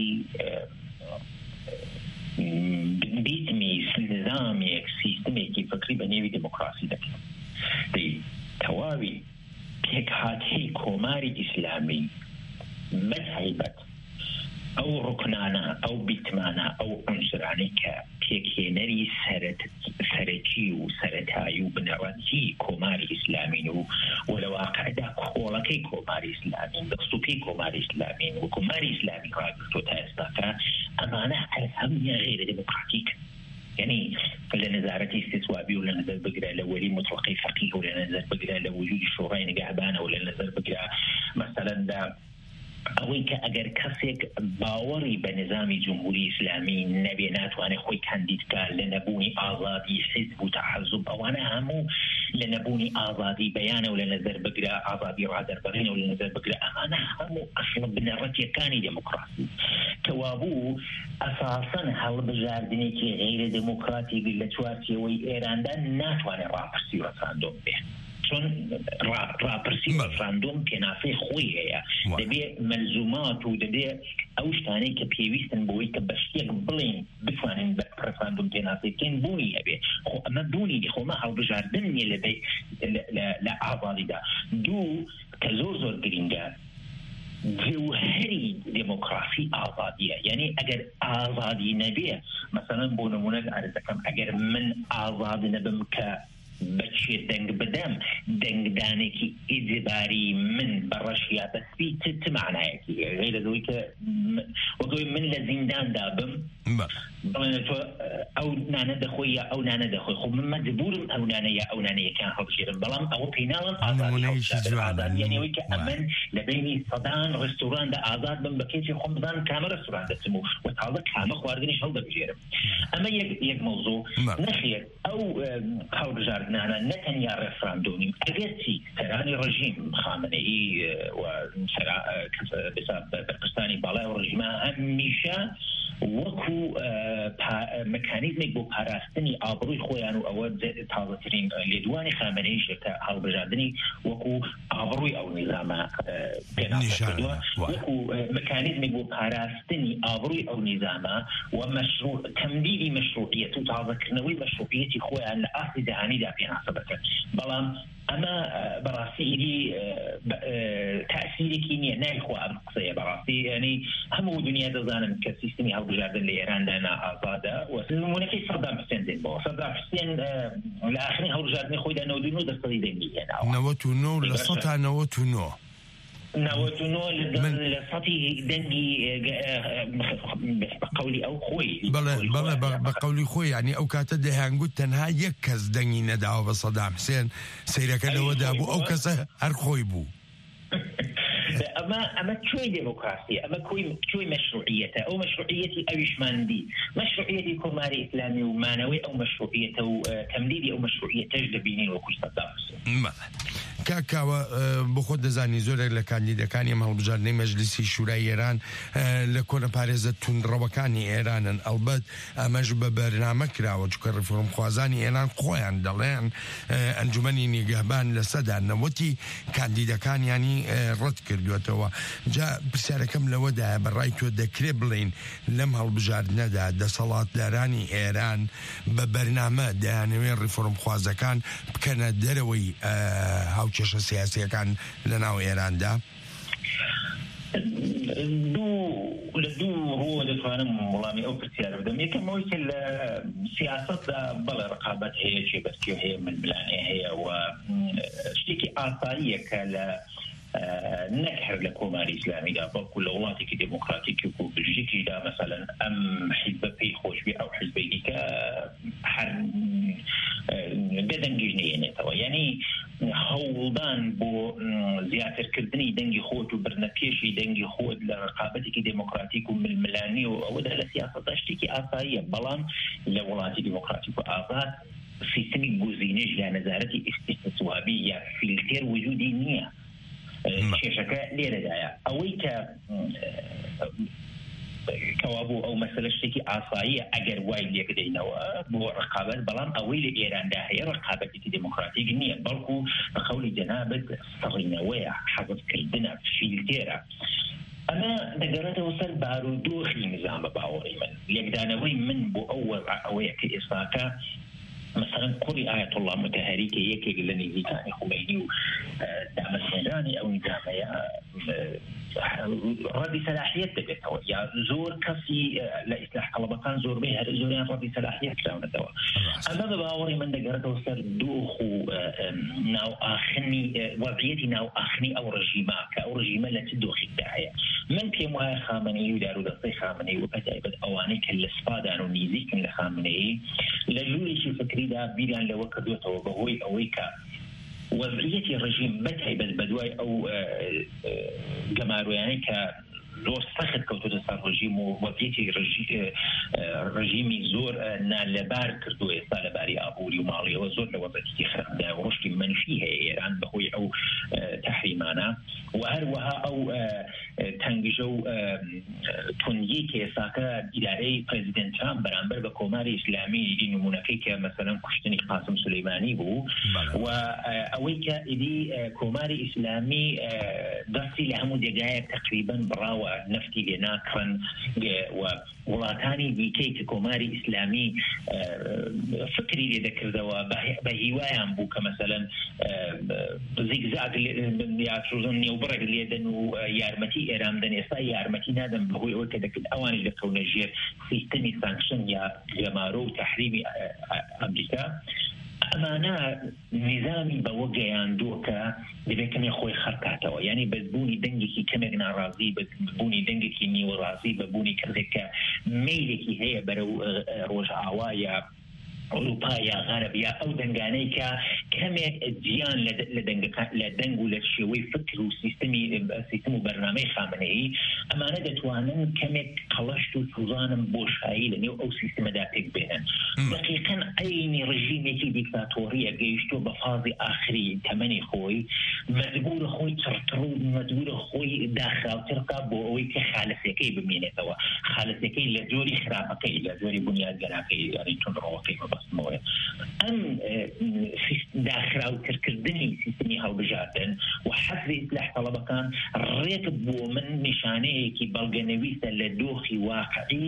بیتمی نظامێک سیستمێکی فکری بە نێوی دموکراسی دەکەن تەواوی پێک هاتهەی کۆماری ئیسلامی بەتایبەت ئەو ڕوکنانە ئەو بیتمانە ئەو عنصرانەی کە پێکهێنەری سەرەکی و سەرەتایی و بنەڕەتی کۆماری ئیسلامین و لە واقعدا کۆڵەکەی کۆماری ئیسلامین دەستوپێی کۆماری ئیسلامین و کۆماری ئیسلامی ڕاگرتووە تا ئێستاکە ئەمانە هەمیان غیرە دموکراتیک يعني لنظارة استثوابي ولا نظر بقرا لولي مطلقي فقيه ولا نظر بقرا لوجود شورين قهبانة ولا نظر بقرا مثلا دا ئەوەی کە ئەگەر کەسێک باوەڕی بە نظامی جمهوری ئیسلامی نەبێ ناتوانێت خۆی کاندیدکار لە نەبوونی ئازادی حیزب و تەحەزب ئەوانە هەموو لە نەبوونی ئازادی بەیانە و لە نەزەر بگرە ئازادی ڕادەربڕینە و لە نەزەر بگرە ئەمانە هەموو ئەسڵ بنەڕەتیەکانی دموکراسی کەوابوو ئەساسەن هەڵبژاردنێکی غیرە دموکراتیک لە چوارچێوەی ئێراندا ناتوانێت ڕاپرسی و ڕەفراندۆم بێت چون راپرسی ڕفراندۆم پێناسەی خۆی هەیە دەبێ مەلزومات و دەبێ ئەو شتانەی کە پێویستن بۆی کە بە شتێک بڵێن بتوانین بە ڕفراندۆم پێناسەی بکەین بوونی هەبێ خۆ ئەمە بوونی خۆمە هەڵبژاردن نیە لە ئازادیدا دوو کە زۆر گرینگە جوهری دموکراسی ئازادیە یعنی ئەگەر ئازادی نەبێ مثلا بۆ نمونە عرض دەکەم ئەگەر من ئازاد نەبم کە بەچێ دەنگ بدەم دەنگدانێکی ئیجباری من بە ڕەشیا بەسپی معنایەکی غیر لەوەی کە وەکەوەی من لە زینداندا بم ئەو نانە دەخۆی یا ئەو نانە دەخۆی خۆ من مەجبورم ئەو نانە یا ئەو نانەیەکان هەڵبژێرم بەڵام ئەوە پێیناڵم ئازادیانەوەی کە ئەمن لە بینی سەدان ڕێستۆراندا ئازاد بم بە کێچی خۆم بزانم کامە ڕێستۆران دەچم و تاڵە کامە خواردنیش هەڵدەبژێرم ئەمە یەک مەوزوع نەخێر ئەو هەڵبژاردنانە نەتەنیا ڕێفراندۆمی ئەگەرچی سەرانی ڕژیم خامنەئی و بەرپرسانی باڵای و ڕژیمە هەمیشە وەکو مەکانیزمێک بۆ پاراستنی ئابڕووی خۆیان و ئەوە تازەترین لێدوانی خامنەییشە کە هەڵبژاردننی وەکو ئابڕووی ئەو نظامە پێناسەکردووە وەکو مەکانیزمێک بۆ پاراستنی ئابڕووی ئەو نظامە و تەمدیدی مەشروعیەت و تازەکردنەوەی مەشروعیەتی خۆیان لە ئاستی داهانیدا پێناسە بکەن بەڵام ئەمە بەڕاستی ئیدی تاثیرێکی نییە نایخوا ئەم قسەیە بەڕاستی ینی هەموو دنیا دەزانن کە سیستمی هەڵبژاردن لە ئێراندا نائازادە و نمونەکەی سەدام حوسێن دێن بۆ سەدام حوسێن لە ئاخرین هەڵبژاردنی خۆیدا 99% دەنگی هێناوە 99 لە 99 لە سەتی دەنگی بەقەولی ئەو خۆی بەڵێ بە قەولی خۆی ینی ئەو کاتە دەیانگوت تەنها یەک کەس دەنگی نەداوە بە سەدام حوسێن سەیرەکە لەوەدا بوو ئەو کەسە هەر خۆی بوو ئەمە کوێی دموکراسی ئەمە کوێی مەشروعیەتە ئەو مەشروعیەتی ئەویشماندی مەشروعیەتی کۆماری ئیسلامی و مانەوەی ئەو مەشروعیەتە و تەمدیدی ئەو مەشروعیەتەش دەبینین وەکو سەدام حوسێن کاکاوە بۆ خۆت دەزانی زۆرێک لە کاندیدەکانی هەڵبژاردنەی مەجلیسی شورای ئێران لە کۆنە پارێزە توندڕەوەکانی ئێرانن ئەلبەت ئەمەش بە بەرنامە کراوە چونکە ڕیفۆرم خوازانی ئێران خۆیان دەڵێن ئەنجومەنی نیگەهبان لە سەدانەوەتی کاندیدەکانیانی ڕەت کردوێتەوە جا پرسیارەکەم لەوەدایە بەڕای تۆ دەکرێت بڵین لەم هەڵبژاردنەدا دەسەڵاتدارانی ئێران بە بەرنامە دەیانەوێت ڕیفۆرم خوازەکان بکەنە دەرەوەی هاوکێشە سیاسیەکان لە ناو ئێراندا لە دوو ڕۆ دەتوانم وەڵامی ئەو پرسیارە بدەم یەکەمەوەی کە لە سیاسەتدا بەڵێ ڕقابەت هەیە جێبەرجێ هەیە ململانێ هەیە و شتێکی ئاساییە کە لە نەک هەر لە کۆماری ئیسلامیدا بەڵکو لە وڵاتێکی دموکراتیکی و بلژیکیدا مەسەلەن ئەم حیزبە پێی خۆشبی ئەو حیزبەی دیکە هەر بێدەنگیش نێنێتەوە یعنی هەوڵدان بۆ زیاترکردنی دەنگی خۆت و برنەپێشی دەنگی خۆت لە ڕقابەتێکی دموکراتیک و ململانی و ئەوەدا لە سیاسەتدا شتێکی ئاساییە بەڵام لە وڵاتی دموکراتیک و ئازاد سیستمی گوزینش یا نەزارەتی ئیستیسوابی یا فیلتر وجودی نییە کێشەکە لێرەدایە ئەوەی کە کەوابوو ئەو مەسەلە شتێکی ئاساییە ئەگەر وای لێکدەینەوە بۆ ڕقابەت بەڵام ئەوەی لە ئێراندا هەیە ڕقابەتێکی دموکراتیک نییە بەڵکو بە قەولی جەنابەت سەڕینەوەیە حەزکردنە فیلتێرە ئەمە دەگەڕێتەوە سەر بارودۆخی نظام بە باوەڕی من لێکدانەوەی من بۆ ئەو ئەوەیە کە ئێستاکە مثلا کوڕی ئاەت الله متەهەری کە یەکێک لە نزیکانی خومەینی و دامەزێنرانی ئەو نظامەیە ڕەدی سەلاحیەت دەبێتەوە یا زۆر کەسی لە ئیسلاح طەڵەبەکان زۆربەی هەر زۆریان ڕەدی سەلاحیەت کراونەتەوە ئەمە بە باوەڕی من دەگەڕێتەوە سەر دۆخ و ناوئاخنی وەضعیەتی ناوئاخنی ئەو ڕژیمە کە ئەو ڕژیمە لە چ دۆخێکدا هەیە من پێم وایە خامنەیی و دارودەستەی خامنەیی و بەتایبەت ئەوانەی کە لە سپادان و نزیکن لە خامنەیی لە ژوورێکی فکریدا بیریان لەوە کردوێتەوە بەهۆی ئەوەی کە وەضعیەتی ڕژیم بەتایبەت بەدوای ئەو گەمارویانەی کە زۆر سەخت کەوتۆتە سەر ڕژیم و وەضعیەتی ڕژیمی زۆر نالەبار کردووە ئێستا لەباری ئابووری و ماڵیەوە زۆر لە وەضعیەتی خراپدا و ڕشتی منفی هەیە ئێران بەهۆی ئەو تەحریمانە و هەروەها ئەو تەنگژە و توندیی کە ئێستاکە ئیدارەی پرێزیدنت ترامپ بەرامبەر بە کۆماری ئیسلامی نمونەکەی کە مەسەلەن کوشتنی قاسم سولەیمانی بوو و ئەوەی کە ئیدی کۆماری ئیسلامی دەستی لە هەموو جێگایەک تقریبا بڕاوە نفتی لێ ناکڕن و وڵاتانی دیکەی کە کۆماری ئیسلامی فکری لێ دەکردەوە بە هیوایان بوو کە مەسەلەن زیگزاگ یاچوزن نێوبڕێک لێدەن و یارمەتی ئێران دەن ئێستا یارمەتی نادەن بەهۆی ئەوە کە دەکرد ئەوانی دەکەونە ژێر سیستەمی سانکشن یا گەمارۆ و تەحریمی ئەمریکا ئەمانە نظامی بەوە گەیاندووە کە دەبێت کەمێ خۆی خەرکاتەوە، یعنی بەبوونی دەنگێکی کەمێک ناڕازی، بەبوونی دەنگێکی نیوەڕازی، بەبوونی کەسێک کە میلێکی هەیە بەرەو ڕۆژئاوا یا ئەوروپا یا غەرب یا ئەو دەنگانەی کە کەمێک جیان لە دەنگ و لە شێوەی فکر و سیستم و بەرنامەی خامنەیی، ئەمانە دەتوانن کەمێک قەڵەشت و سوزانم بۆشایی لەنێو ئەو سیستمەدا پێک بێنن. دقیقاً ئەینی ڕژیمێکی دیکتاتۆریە گەیشتۆ بە فازی ئاخری تەمەنی خۆی، مەجبورە خۆی چڕتڕ و مەجبورە خۆی داخراوتر بکات بۆ ئەوەی کە خالسەکەی بمێنێتەوە، خالسەکەی لە جۆری خراپەکەی، لە جۆری بنیادگەراکەی، یعنی تونڕەوەکەی ئەم داخراوترکردنی سیستمی هەڵبژاردن و حەزی ئیسلاح تەڵەبەکان ڕێک بۆ من نیشانەیەکی بەڵگەنەویسە لە دۆخی واقعی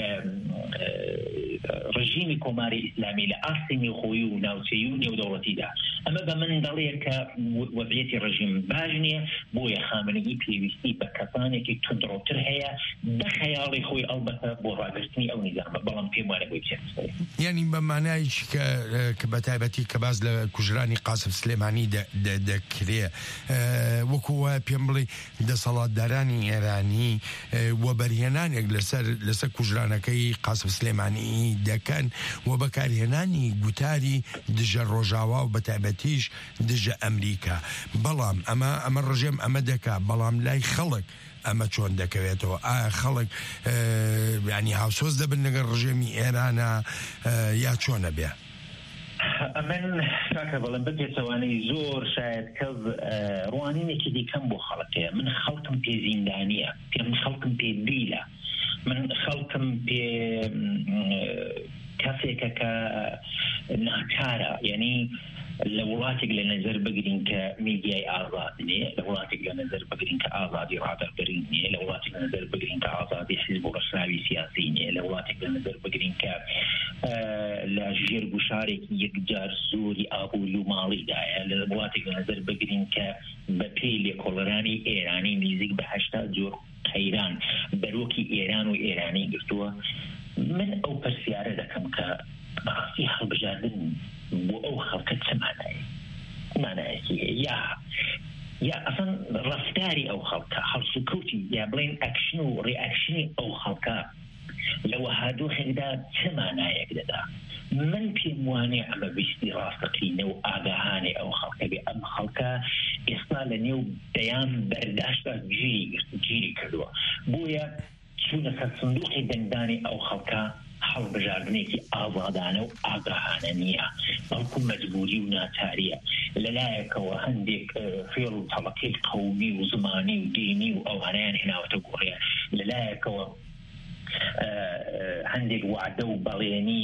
ڕژیمی کۆماری ئیسلامی لە ئاستێمی خۆی و ناوچەیی و نێودەوڵەتیدا. ئەمە بە من دەڵێ کە وەضعیەتی ڕژیم باش نییە، بۆیە خامنەیی پێویستی بە کەسانێکی تندڕۆتر هەیە بە خەیاڵی خۆی ئەڵبەتە بۆ ڕاگررتنی ئەو نظامە، بەڵام پێم وانە بۆی بچێت. یعنی بەمانایکی کە بە تایبەتی کە باز لە کوژرانی قاسم سلێمانی دەکرێ، وەکووە پێم بڵێ دەسەڵاتدارانی ئێرانی وەبەرهێنانێک لەسەر کوژرانەکەی قاسم سلێمانی دەکەن و بەکارهێنانی گوتاری دژە ڕۆژاوا و بە تایبەتیش دژە ئەمریکا. بەڵام ئەمە ڕژێم ئەمە دەکا، بەڵام لای خەڵک ئەمە چۆن دەکەوێتەوە؟ ئایا خەڵک ینی هاوسۆز دەبن لەگەڵ ڕژێمی ئێرانە یا چۆنە بێ؟ ئەمن کاکە بەڵم بێتەوانەی زۆر شاید کەس ڕوانینێکی دیکەم بۆ خەڵکەیە. من خەڵکم پێ زیندانیە، من خەڵکم پێ دیلە، من خەڵکم پێ کەسێکە کە ناکارە. یعنی لە وڵاتێک لە نەزەر بگرین کە میدیای ئازاد نیە، لە وڵاتێک لە نەزەر بگرین کە ئازادی ڕادەربەری نیە، لە وڵاتێک لە نەزەر بگرین کە ئازادی حیزب و ڕەشناوی سیاسی نیە، لە وڵاتێک لە نەزەر بگرین کە لە ژێر گوشارێکی یەکجار زۆری ئابووری و ماڵیدایە، لە وڵاتێک لە نەزەر بگرین کە بە پێی لێکۆڵەرانی ئێرانی نزیک بە 80 جۆر قەیران بەرۆکی ئێران و ئێرانی گرتووە. من ئەو پرسیارە دەکەم کە بەڕاستی هەڵبژاردن بۆ ئەو خەڵکە چه مانایەکی هەیە، یا ئەسەن ڕەفتاری ئەو خەڵکە، هەڵسوکەوتی یا بڵێن ئەکشن و ڕێئەکشنی ئەو خەڵکە لەوە هادووخێکدا چه مانایەک دەدا؟ من پێم وانێ ئەمە بیستی ڕاستەقینە و ئاگاهانێ ئەو خەڵکە بێ. ئەم خەڵکە ئێستا لە نێو دەیان بەرداشتە گیری کردووە، بۆیە چوونە سەر سندوقی دەنگدانی ئەو خەڵکە هەڵبژاردنێکی ئازادانە و ئاگاهانە نییە، بەڵکو مەجبوری و ناچاریە. لەلایەکەوە هەندێک فێڵ و تەڵەکەی قەومی و زمانی و دینی و ئەوانەیان هێناوەتە گۆڕەیە، لەلایەکەوە هەندێک وعدە و بەڵێنی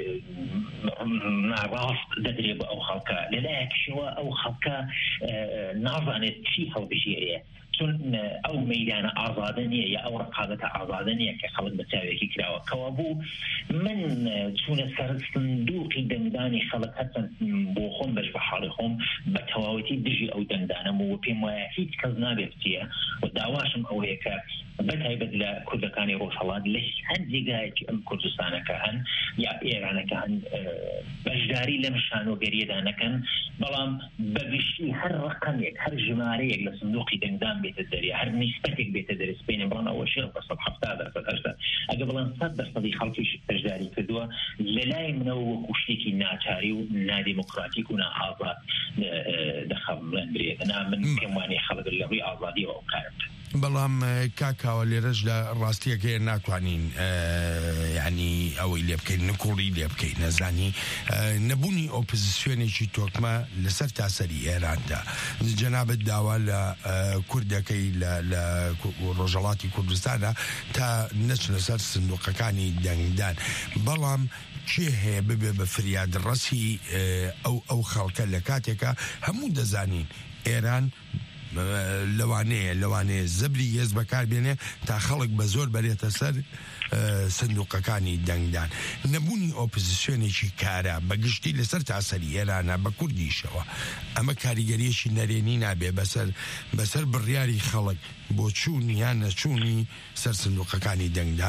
ناڕاست دەدرێ بە ئەو خەڵکە، لەلایەکشەوە ئەو خەڵکە نازانێت چی هەڵبژێرێ، چون ئەو مەیدانە ئازادە نییە یا ئەو ڕقابەتە ئازادە نییە کە خەڵک بە چاوێکی کراوە. کەوا بوو من چوونە سەر سندوقی دەنگدانی خەڵک هەچەند بۆ خۆم بەش بە حاڵی خۆم بە تەواوەتی دژی ئەو دەنگدانم و پێم وایە هیچ کەس نابێت بچیە و داواشم ئەوەیە کە بەتایبەت لە کوردەکانی ڕۆژهەڵات لە هەند جێگایەکی ئەم کوردستانەکە هەن یا ئێرانەکە هەن بەشداری لەم شانۆگەریەدا نەکەن، بەڵام بەگشتی هەر ڕقەمێک هەر ژمارەیەک لە سندوقی دەنگدان بێتە دەرێ، هەر نیسبەتێک بێتە دەرێ، سپێنێ بڵان ئەوە 70% ئەگە بڵان 100% خەڵکیش بەشداری کردووە، لەلای منەوە وەکو شتێکی ناچاری و نادیموکراتیک و نائازاد دەخەڵێن برێتە. من پێم وانێ خەڵک لە ڕووی ئازادیەوە ئەو کارە. بەڵام کاکاوە لێرەش لە ڕاستیەکە ناتوانین ینی ئەوەی لێ بکەین، نکوڵی لێ بکەین، نەزانی نەبوونی ئۆپۆزیسیۆنێکی تۆکمە لەسەر تاسەری ئێراندا. جەنابەت داوا لە کوردەکەی لە ڕۆژهەڵاتی کوردستانە تا نەچنە سەر سندوقەکانی دەنگدان، بەڵام چێ هەیە ببێ بە فریاد ڕەسی ئەو خەڵکە لە کاتێکە هەموو دەزانین ئێران لەوانەیە زەبری هێز بەکار بێنێ تا خەڵک بە زۆر بەرێتە سەر سندوقەکانی دەنگدان. نەبوونی ئۆپۆزیسیۆنێکی کارە بەگشتی لەسەر تاسەری ئێرانە بە کوردیشەوە، ئەمە کاریگەریەکی نەرێنی نابێ بەسەر بڕیاری خەڵک بۆ چوون یان نەچوونی سەر سندوقەکانی دەنگدان.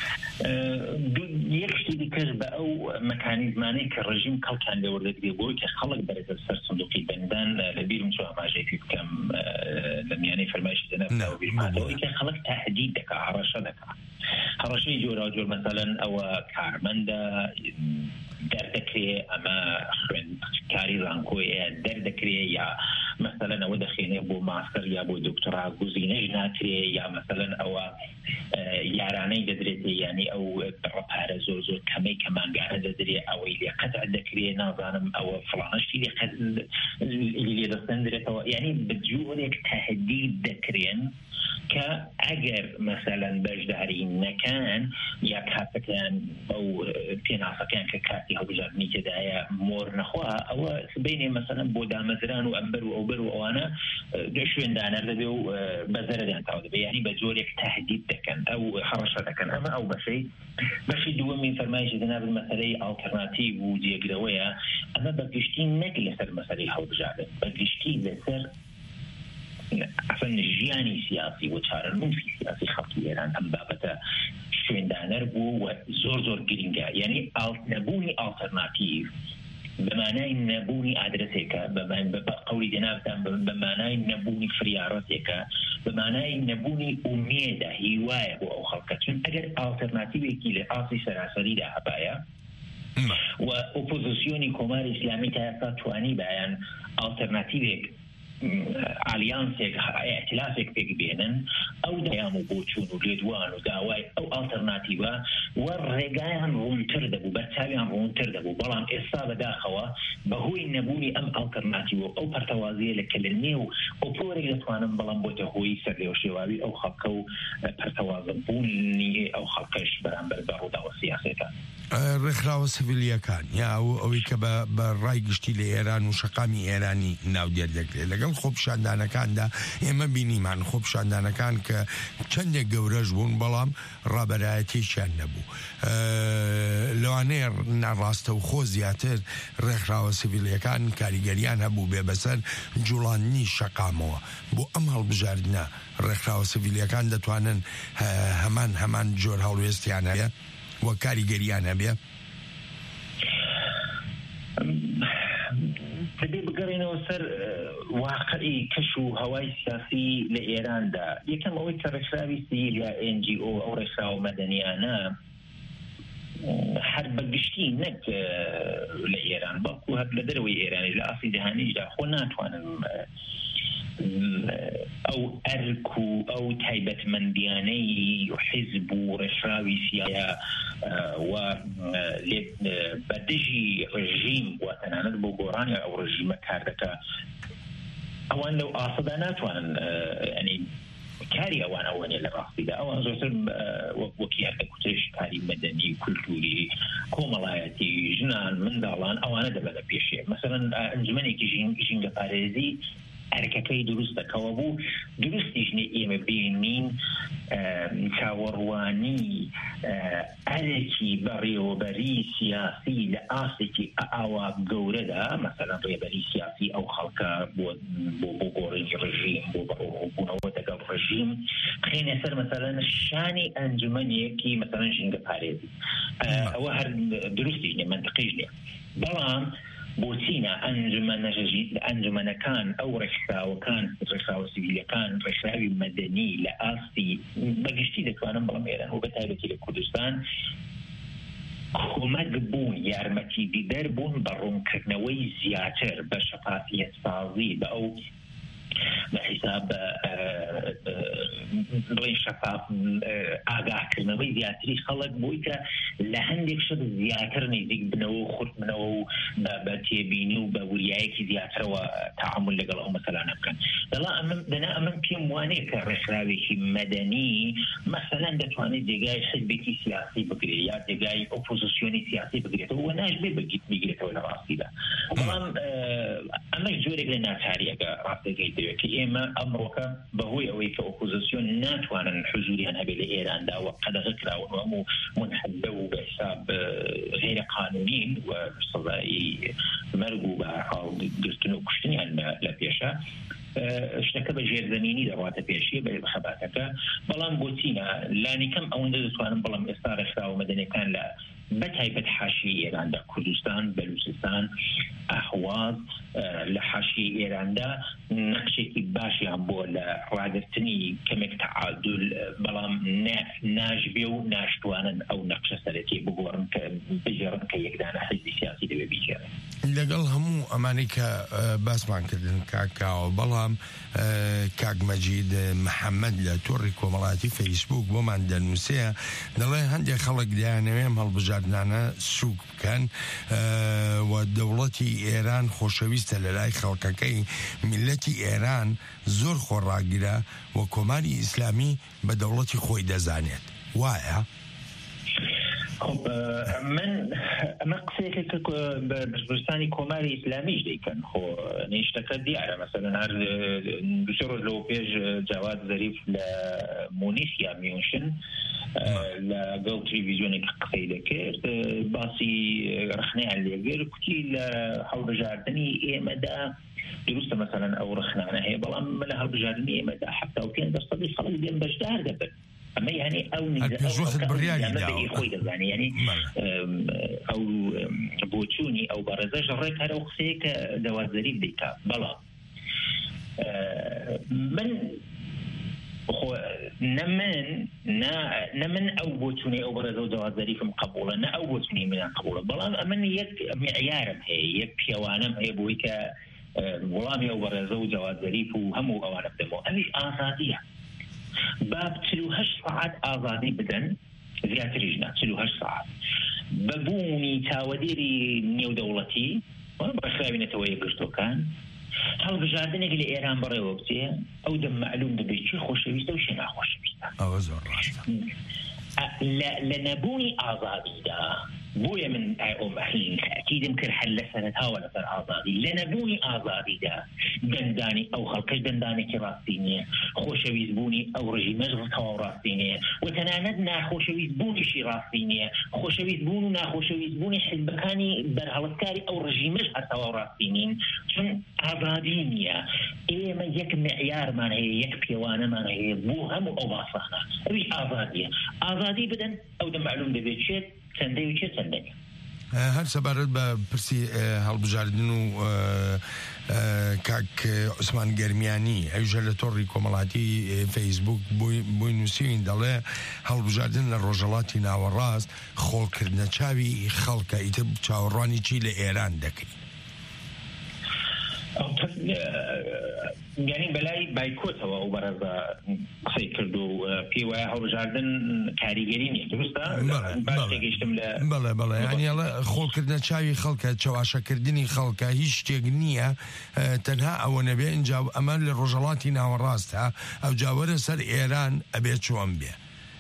یەکشتی دیکەش بە ئەو مەکانیزمانەی کە ڕژیم کەڵکان لێوەردەگرێ بۆی کە خەڵک بەرەتە سەر سندوقی دەنگدان لە بیرم چۆ ئاماژەیەکی بکەم لە میانەی فەرمایشی دەنەوە بیرماتەوەی کە خەڵک تهدید دەکا هەڕەشە دەکا هەڕەشەی جۆرا جۆر مەسەلەن ئەوە کارمەندە دەردەکرێ ئەمە خوێندکاری ڕانکۆیە دەردەکرێ یا مثلا ئەوە دەخێنێ بۆ ماستەر یا بۆ دکتۆرا گوزینەش ناکرێ یا مثلا ئەوە یارانەی دەدرێت یعنی ئەو ڕەپارە زۆر زۆر کەمەی کە مانگانە دەدرێ ئەوەی لێ قەتع دەکرێ نازانم ئەوە فڵانەشتی لێ دەستێنرێتەوە یعنی بجوورێک تهدید دەکرێن کە ئەگەر مثلا بەشداری نەکەن یا کاتەکەیان ئەو پێناسەکەیان کە کاتی هەڵبژاردننی تێدایە مۆر نەخوا ئەوە بینێ مثلا بۆ دامەزران و ئەمبەر و ئەوبەر و ئەوانە شوێندانەر دەبێ و بەزەرەدان تاو دەبێ یعنی بە جۆرێک تهدید دەکەن ئەو هەڕەشە دەکەن ئەمە ئەو بەشی دووەمی فەرمایشی جەناب مەسەلەی ئالتەرناتیڤ و جێگرەوەیە ئەمە بەگشتی نەک لەسەر مەسەلەی هەڵبژاردن بەگشتی لەسەر اصلا ژیانی سیاسی و چارەنووسی سیاسی خەڵکی ئێران ئەم بابەتە شوێندانەر بوو و زۆر زۆر گرنگە یعنی نەبوونی ئالتەرناتیڤ بەمانای نەبوونی ئادرسێکە بە قەولی جەنابتان بەمانای نەبوونی فریارەتێکە بەمانای نەبوونی ئومێدە هیوایە بۆ ئەو خەڵکە چون ئەگەر ئالتەرناتیڤێکی لە ئاسی سەراسەریدا هەبایە و ئۆپۆزیسیۆنی کۆماری ئیسلامی تا ئێستا توانی بایان ئالتەرناتیڤێک ئالیانسێک ئەتلافێک پێک بێنن ئەو دەیام و بۆچوون و لێدوان و داوای ئەو ئالتەرناتیڤە و ڕێگایان ڕوونتر دەبوو بەرچاویان ڕوونتر دەبوو بەڵام ئێستا بەداخەوە بەهۆی نەبوونی ئەم ئالتەرناتیڤە ئەو پەرتەوازیە لە کە لە نێو ئۆپۆرێک دەتوانن بەڵام بۆتە هۆی سەرلێو شێواوی ئەو خەڵکە و پەرتەوازبوونی ئەو خەڵکەش بەرامبەر بە ڕووداوە سیاسەکان ڕێکخراوە سڤیلیەکان یا ئەوەی کە بە ڕای گشتی لە ئێران و شەقامی ئێرانی ناودێر دەکرێت لەگەڵ خۆپشاندانەکاندا ئێمە بینیمان خۆپشاندانەکان کە چەندێک گەورەش بوون بەڵام ڕابەرایەتیشیان نەبوو لەوانەیە ناڕاستە و خۆ زیاتر ڕێکخراوە سڤیلیەکان کاریگەریان هەبوو بێ بەسەر جوڵاندنی شەقامەوە بۆ ئەم هەڵبژاردنە ڕێکخراوە سڤیلیەکان دەتوانن هەمان جۆر هەڵوێستیان هەیە و کاریگەریان هەبێ دەبێ بگەڕێنەوە سەر واقعی کەش و هەوای سیاسی لە ئێراندا یەکەم ئەوەی کە ڕێکخراوی سیڤیل یا NGO ئەو ڕێکخراوە مەدەنیانە هەر بەگشتی نەک لە ئێران بەڵکو هەر لە دەرەوەی ئێرانی لە ئاسی جەهانیشدا خۆ ناتوانن ئەو ئەرک و ئەو تایبەتمەندیانەی حیزب و ڕێکخراوی سیاسە و بەدژی ڕژیم و تەنانەت بۆ گۆڕانی ئەو ڕژیمە کار دەکا ئەوان لەو ئاسەدا ناتوانن ئەنی کاری ئەوان ئەوەنێ لە ڕاستیدا ئەوان زۆرتر وەکی هەر کوتێش کاری مەدەنی کولتوری کۆمەڵایەتی ژنان منداڵان ئەوانە دەبەنە پێشێ مەسەڵەن ئەنجومەنێکی ژینگە پارێزی ئەرکەکەی دروست دەکەوە بوو دروستیژنی ئێمە بینین چاوەڕوانی ئەرێکی بەڕێوەبەری سیاسی لە ئاسێکی ئاوا گەورەدا مەسەلەن ڕێبەری سیاسی ئەو خەڵکە بۆ گۆڕینی ڕژیم بۆ بەڕێوەبوونەوە دەگەڵ ڕژیم خێنێ سەر مەسەلەن شانی ئەنجومەنێکی مەسەلەن ژینگە پارێزی ئەوە هەر دروستیژنێ منطقیش نیە بەڵام بۆچینە ئەنجومەنەکان ئەو ڕێکخراوەکان ڕێکخراوە سیڤیلەکان ڕێکخراوی مەدەنی لە ئاستی بەگشتی دەتوانن بەڵام ئێران و بەتایبەتی لە کوردستان کۆمەک بوون یارمەتی دیدەر بوون بە ڕوونکردنەوەی زیاتر بە شەفافیەت سازی بە ئەو بەحیساب بڵێن شەفاف ئاگاهکردنەوەی زیاتری خەڵک بووی کە لە هەندێک شت زیاتر نزیک بنەوە و خورتبنەوە و بە تێبینی و بە وریایەکی زیاترەوە تعامل لەگەڵ ئەو مەسەلانە بکەن دەنا ئەمەم پێم وانەیە کە ڕێکخراوێکی مەدەنی مەسەلەن دەتوانێت جێگای حیزبێکی سیاسی بگرێت یا جێگای ئۆپۆزیسیۆنی سیاسی بگرێتەوە و ناش بێ بگرێتەوە لە ڕاستیدا بەڵام ئەمەش جۆرێک لە ناچاریەکە ڕاستەکەی دەوێت کە ئێمە ئەمڕۆکە بەهۆی ئەوەی کە ئۆپۆزیسیۆن ناتوانن حضوریان هەبێت لە ئێراندا و قەدەغە کراون و هەموو منحەدە و بەحساب غیر قانونین و سەزایی مەرگ و بەهەڵ گرتن و کوشتنیان لە پێشە شتەکە بە ژێرزەمینی دەڕاتە پێشیە بە خەباتەکە بەڵام بۆچینە لانی کەم ئەوەندە دەتوانم بەڵام ئێستا ڕێکخراوە مەدەنیەکان لە بەتایبەت حاشیە ئێراندا کوردستان بەلوچستان ئەحواز لە حاشیە ئێراندا نەقشێکی باشیان بۆ لە ڕاگررتنی کەمێک تەعادل بەڵام ناژبێ و ناشتوانن ئەو نەقشە سەرەکی بگۆڕن کە بژێڕن کە یەکدانە حزبی سیاسی دەبێ بیجێڕن لەگەڵ هەموو ئەمانەی کە باسمان کردن کاکاوە بەڵام کاک مەجید محەممەد لە تۆڕی کۆمەڵاتی فەیسبوک بۆمان دەنووسەیە دەڵێ هەندێک خەڵک دایانەوێم هەڵبژاردنانە سوک بکەن و دەوڵەتی ئێران خۆشەویستە لە لای خەڵکەکەی میلەتی ئێران زۆر خۆڕاگیرە و کۆماری ئیسلامی بە دەوڵەتی خۆی دەزانێت وایە؟ خب من ئەمە قسەیەکە بەرزستانی کۆماری ئیسلامیش دەیکەن خۆ نیشتەکە دیارە مەسەلەن هەر دوسێ ڕۆژ لەوە پێش جاواد زەریف لە مونیسیا میونشن لەگەڵ تەلەڤیزیۆنێک قسەی دەکرد باسی ڕخنەیان لێگر کوتی لە هەڵبژاردننی ئێمەدا دروستە مەسەلەن ئەو ڕخنانە هەیە بەڵام لە هەڵبژاردننی ئێمەدا 75% خەڵک دێن بەشدار دەبن ئەمە یعنی ئەو خۆی دەزانێت یعنی ئەو بۆچوونی ئەو بەڕێزەش ڕێک هەر ئەو قسەیە کە جاواد زەریف دەیکا بەڵام من نەمن ئەو بۆچوونی ئەو بەڕێزە و جاواد زەریفم قبوڵە نە ئەو بۆچوونی منیان قبوڵە بەڵام ئەمن یەک معیارم هەیە یەک پیاوانم هەیە بۆی کە وەڵامی ئەو بەڕێزە و جاواد زەریف و هەموو ئەوانە بدەمەوە ئەویش ئازادیە باب 48 ساعت ئازادی بدەن زیاتریش نا 48 ساعت بەبوونی چاوەدێری نێودەوڵەتی بەخراوینەتەوە یەکگرتوەکان هەڵبژاردنێک لە ئێران بەڕێوە بچێ ئەو دەم معلوم دەبێت چی خۆشەویستە و چی ناخۆشەویستە ئەوە زۆر ڕاستە لە نەبوونی ئازادیدا بۆیە من تاکیدم کرد هەر لە سەرەتاوە لەسەر ئازادی لە نەبوونی ئازادیدا دەندانی ئەو خەڵکەش دەندانێکی ڕاستی نییە خۆشەویست بوونی ئەو ڕژیمەش تەواو ڕاستی نییە و تەنانەت ناخۆشەویست بوونیشی ڕاستی نییە خۆشەویست بوون و ناخۆشەویست بوونی حیزبەکانی بەرهەڵەتکاری ئەو ڕژیمەش هەر تەواو ڕاستی نین چون ئازادی نییە ئێمە یەک معیارمان هەیە یەک پێوانەمان هەیە بۆ هەموو ئەو باسەخانە ئەویش ئازادیە ئازادی بدەن ئەو دە معلوم دەبێت چێت چەندەی و چێ چەندەنی هەر سەبارەت بە پرسی هەڵبژاردن و کاک عوسمان گەرمیانی ئەوژە لە تۆڕی کۆمەڵاتی فەیسبوک بۆی نووسین دەڵێ هەڵبژاردن لە ڕۆژهەڵاتی ناوەڕاست خۆڵکردنە چاوی خەڵکە ئیتر چاوەڕوانی چی لە ئێران دەکەین یعنی بەلای بایکۆتەوە ئەو بەڕێزە قسەی کرد و پێی وایە هەڵبژاردن کاریگەری نیە دروستە گەیشتم لە بەڵێ ینی خۆڵکردنە چاوی خەڵکە چاواشەکردنی خەڵکە هیچ شتێک نییە تەنها ئەوە نەبێ اینجا ئەمە لە ڕۆژهەڵاتی ناوەڕاستە ئەو جاوەرە سەر ئێران ئەبێت چۆن بێ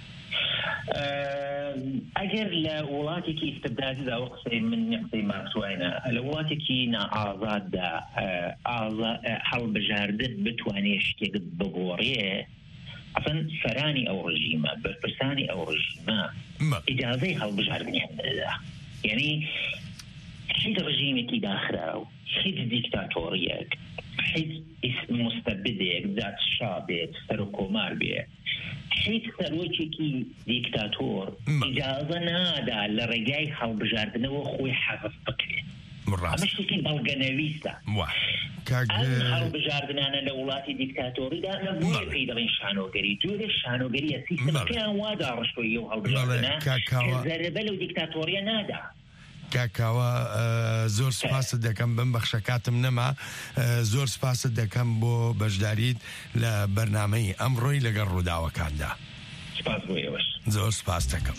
ئەگەر لە وڵاتێکی ئیستبدادیدا ئەو قسەی من قسەی مارکسواینە لە وڵاتێکی نائازاددا هەڵبژاردن بتوانێت شتێک بگۆڕێ ئەسەن سەرانی ئەو ڕژیمە بەرپرسانی ئەو ڕژیمە ئیجازەی هەڵبژاردنیان دەدا یعنی هیچ ڕژیمێکی داخراو هیچ دیکتاتۆریەک هیچ مستەبدێک دادشا بێت سەر و کۆمار بێ هیچ سەرۆکێکی دیکتاتۆر ئیجازە نادا لە ڕێگای هەڵبژاردنەوە خۆی حەزف بکرێت ئەمە شتێکی بەڵگەنەویستە هەڵبژاردنانە لە وڵاتی دیکتاتۆریدا بۆیە پێی دەڵێن شانۆگەری جۆرە شانۆگەریە سیستەمەکەیان وادا ڕشتۆیی و هەڵبژاردنە کە زەرەبە لەو دیکتاتۆریە نادا کاکاوە زۆر سپاست دەکەم بم بەخشەکاتم نەما زۆر سپاست دەکەم بۆ بەشداریت لە بەرنامەی ئەمڕۆی لەگەڵ ڕووداوەکاندا زۆر سپاس دەکەم.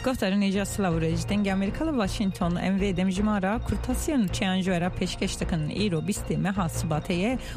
گفتار نیجاس لاورج دنگ امریکا واشنطن ام وی دمجمارا کورتاسیون چیانجوارا پیشکش دکن ایرو بیستی محاسباته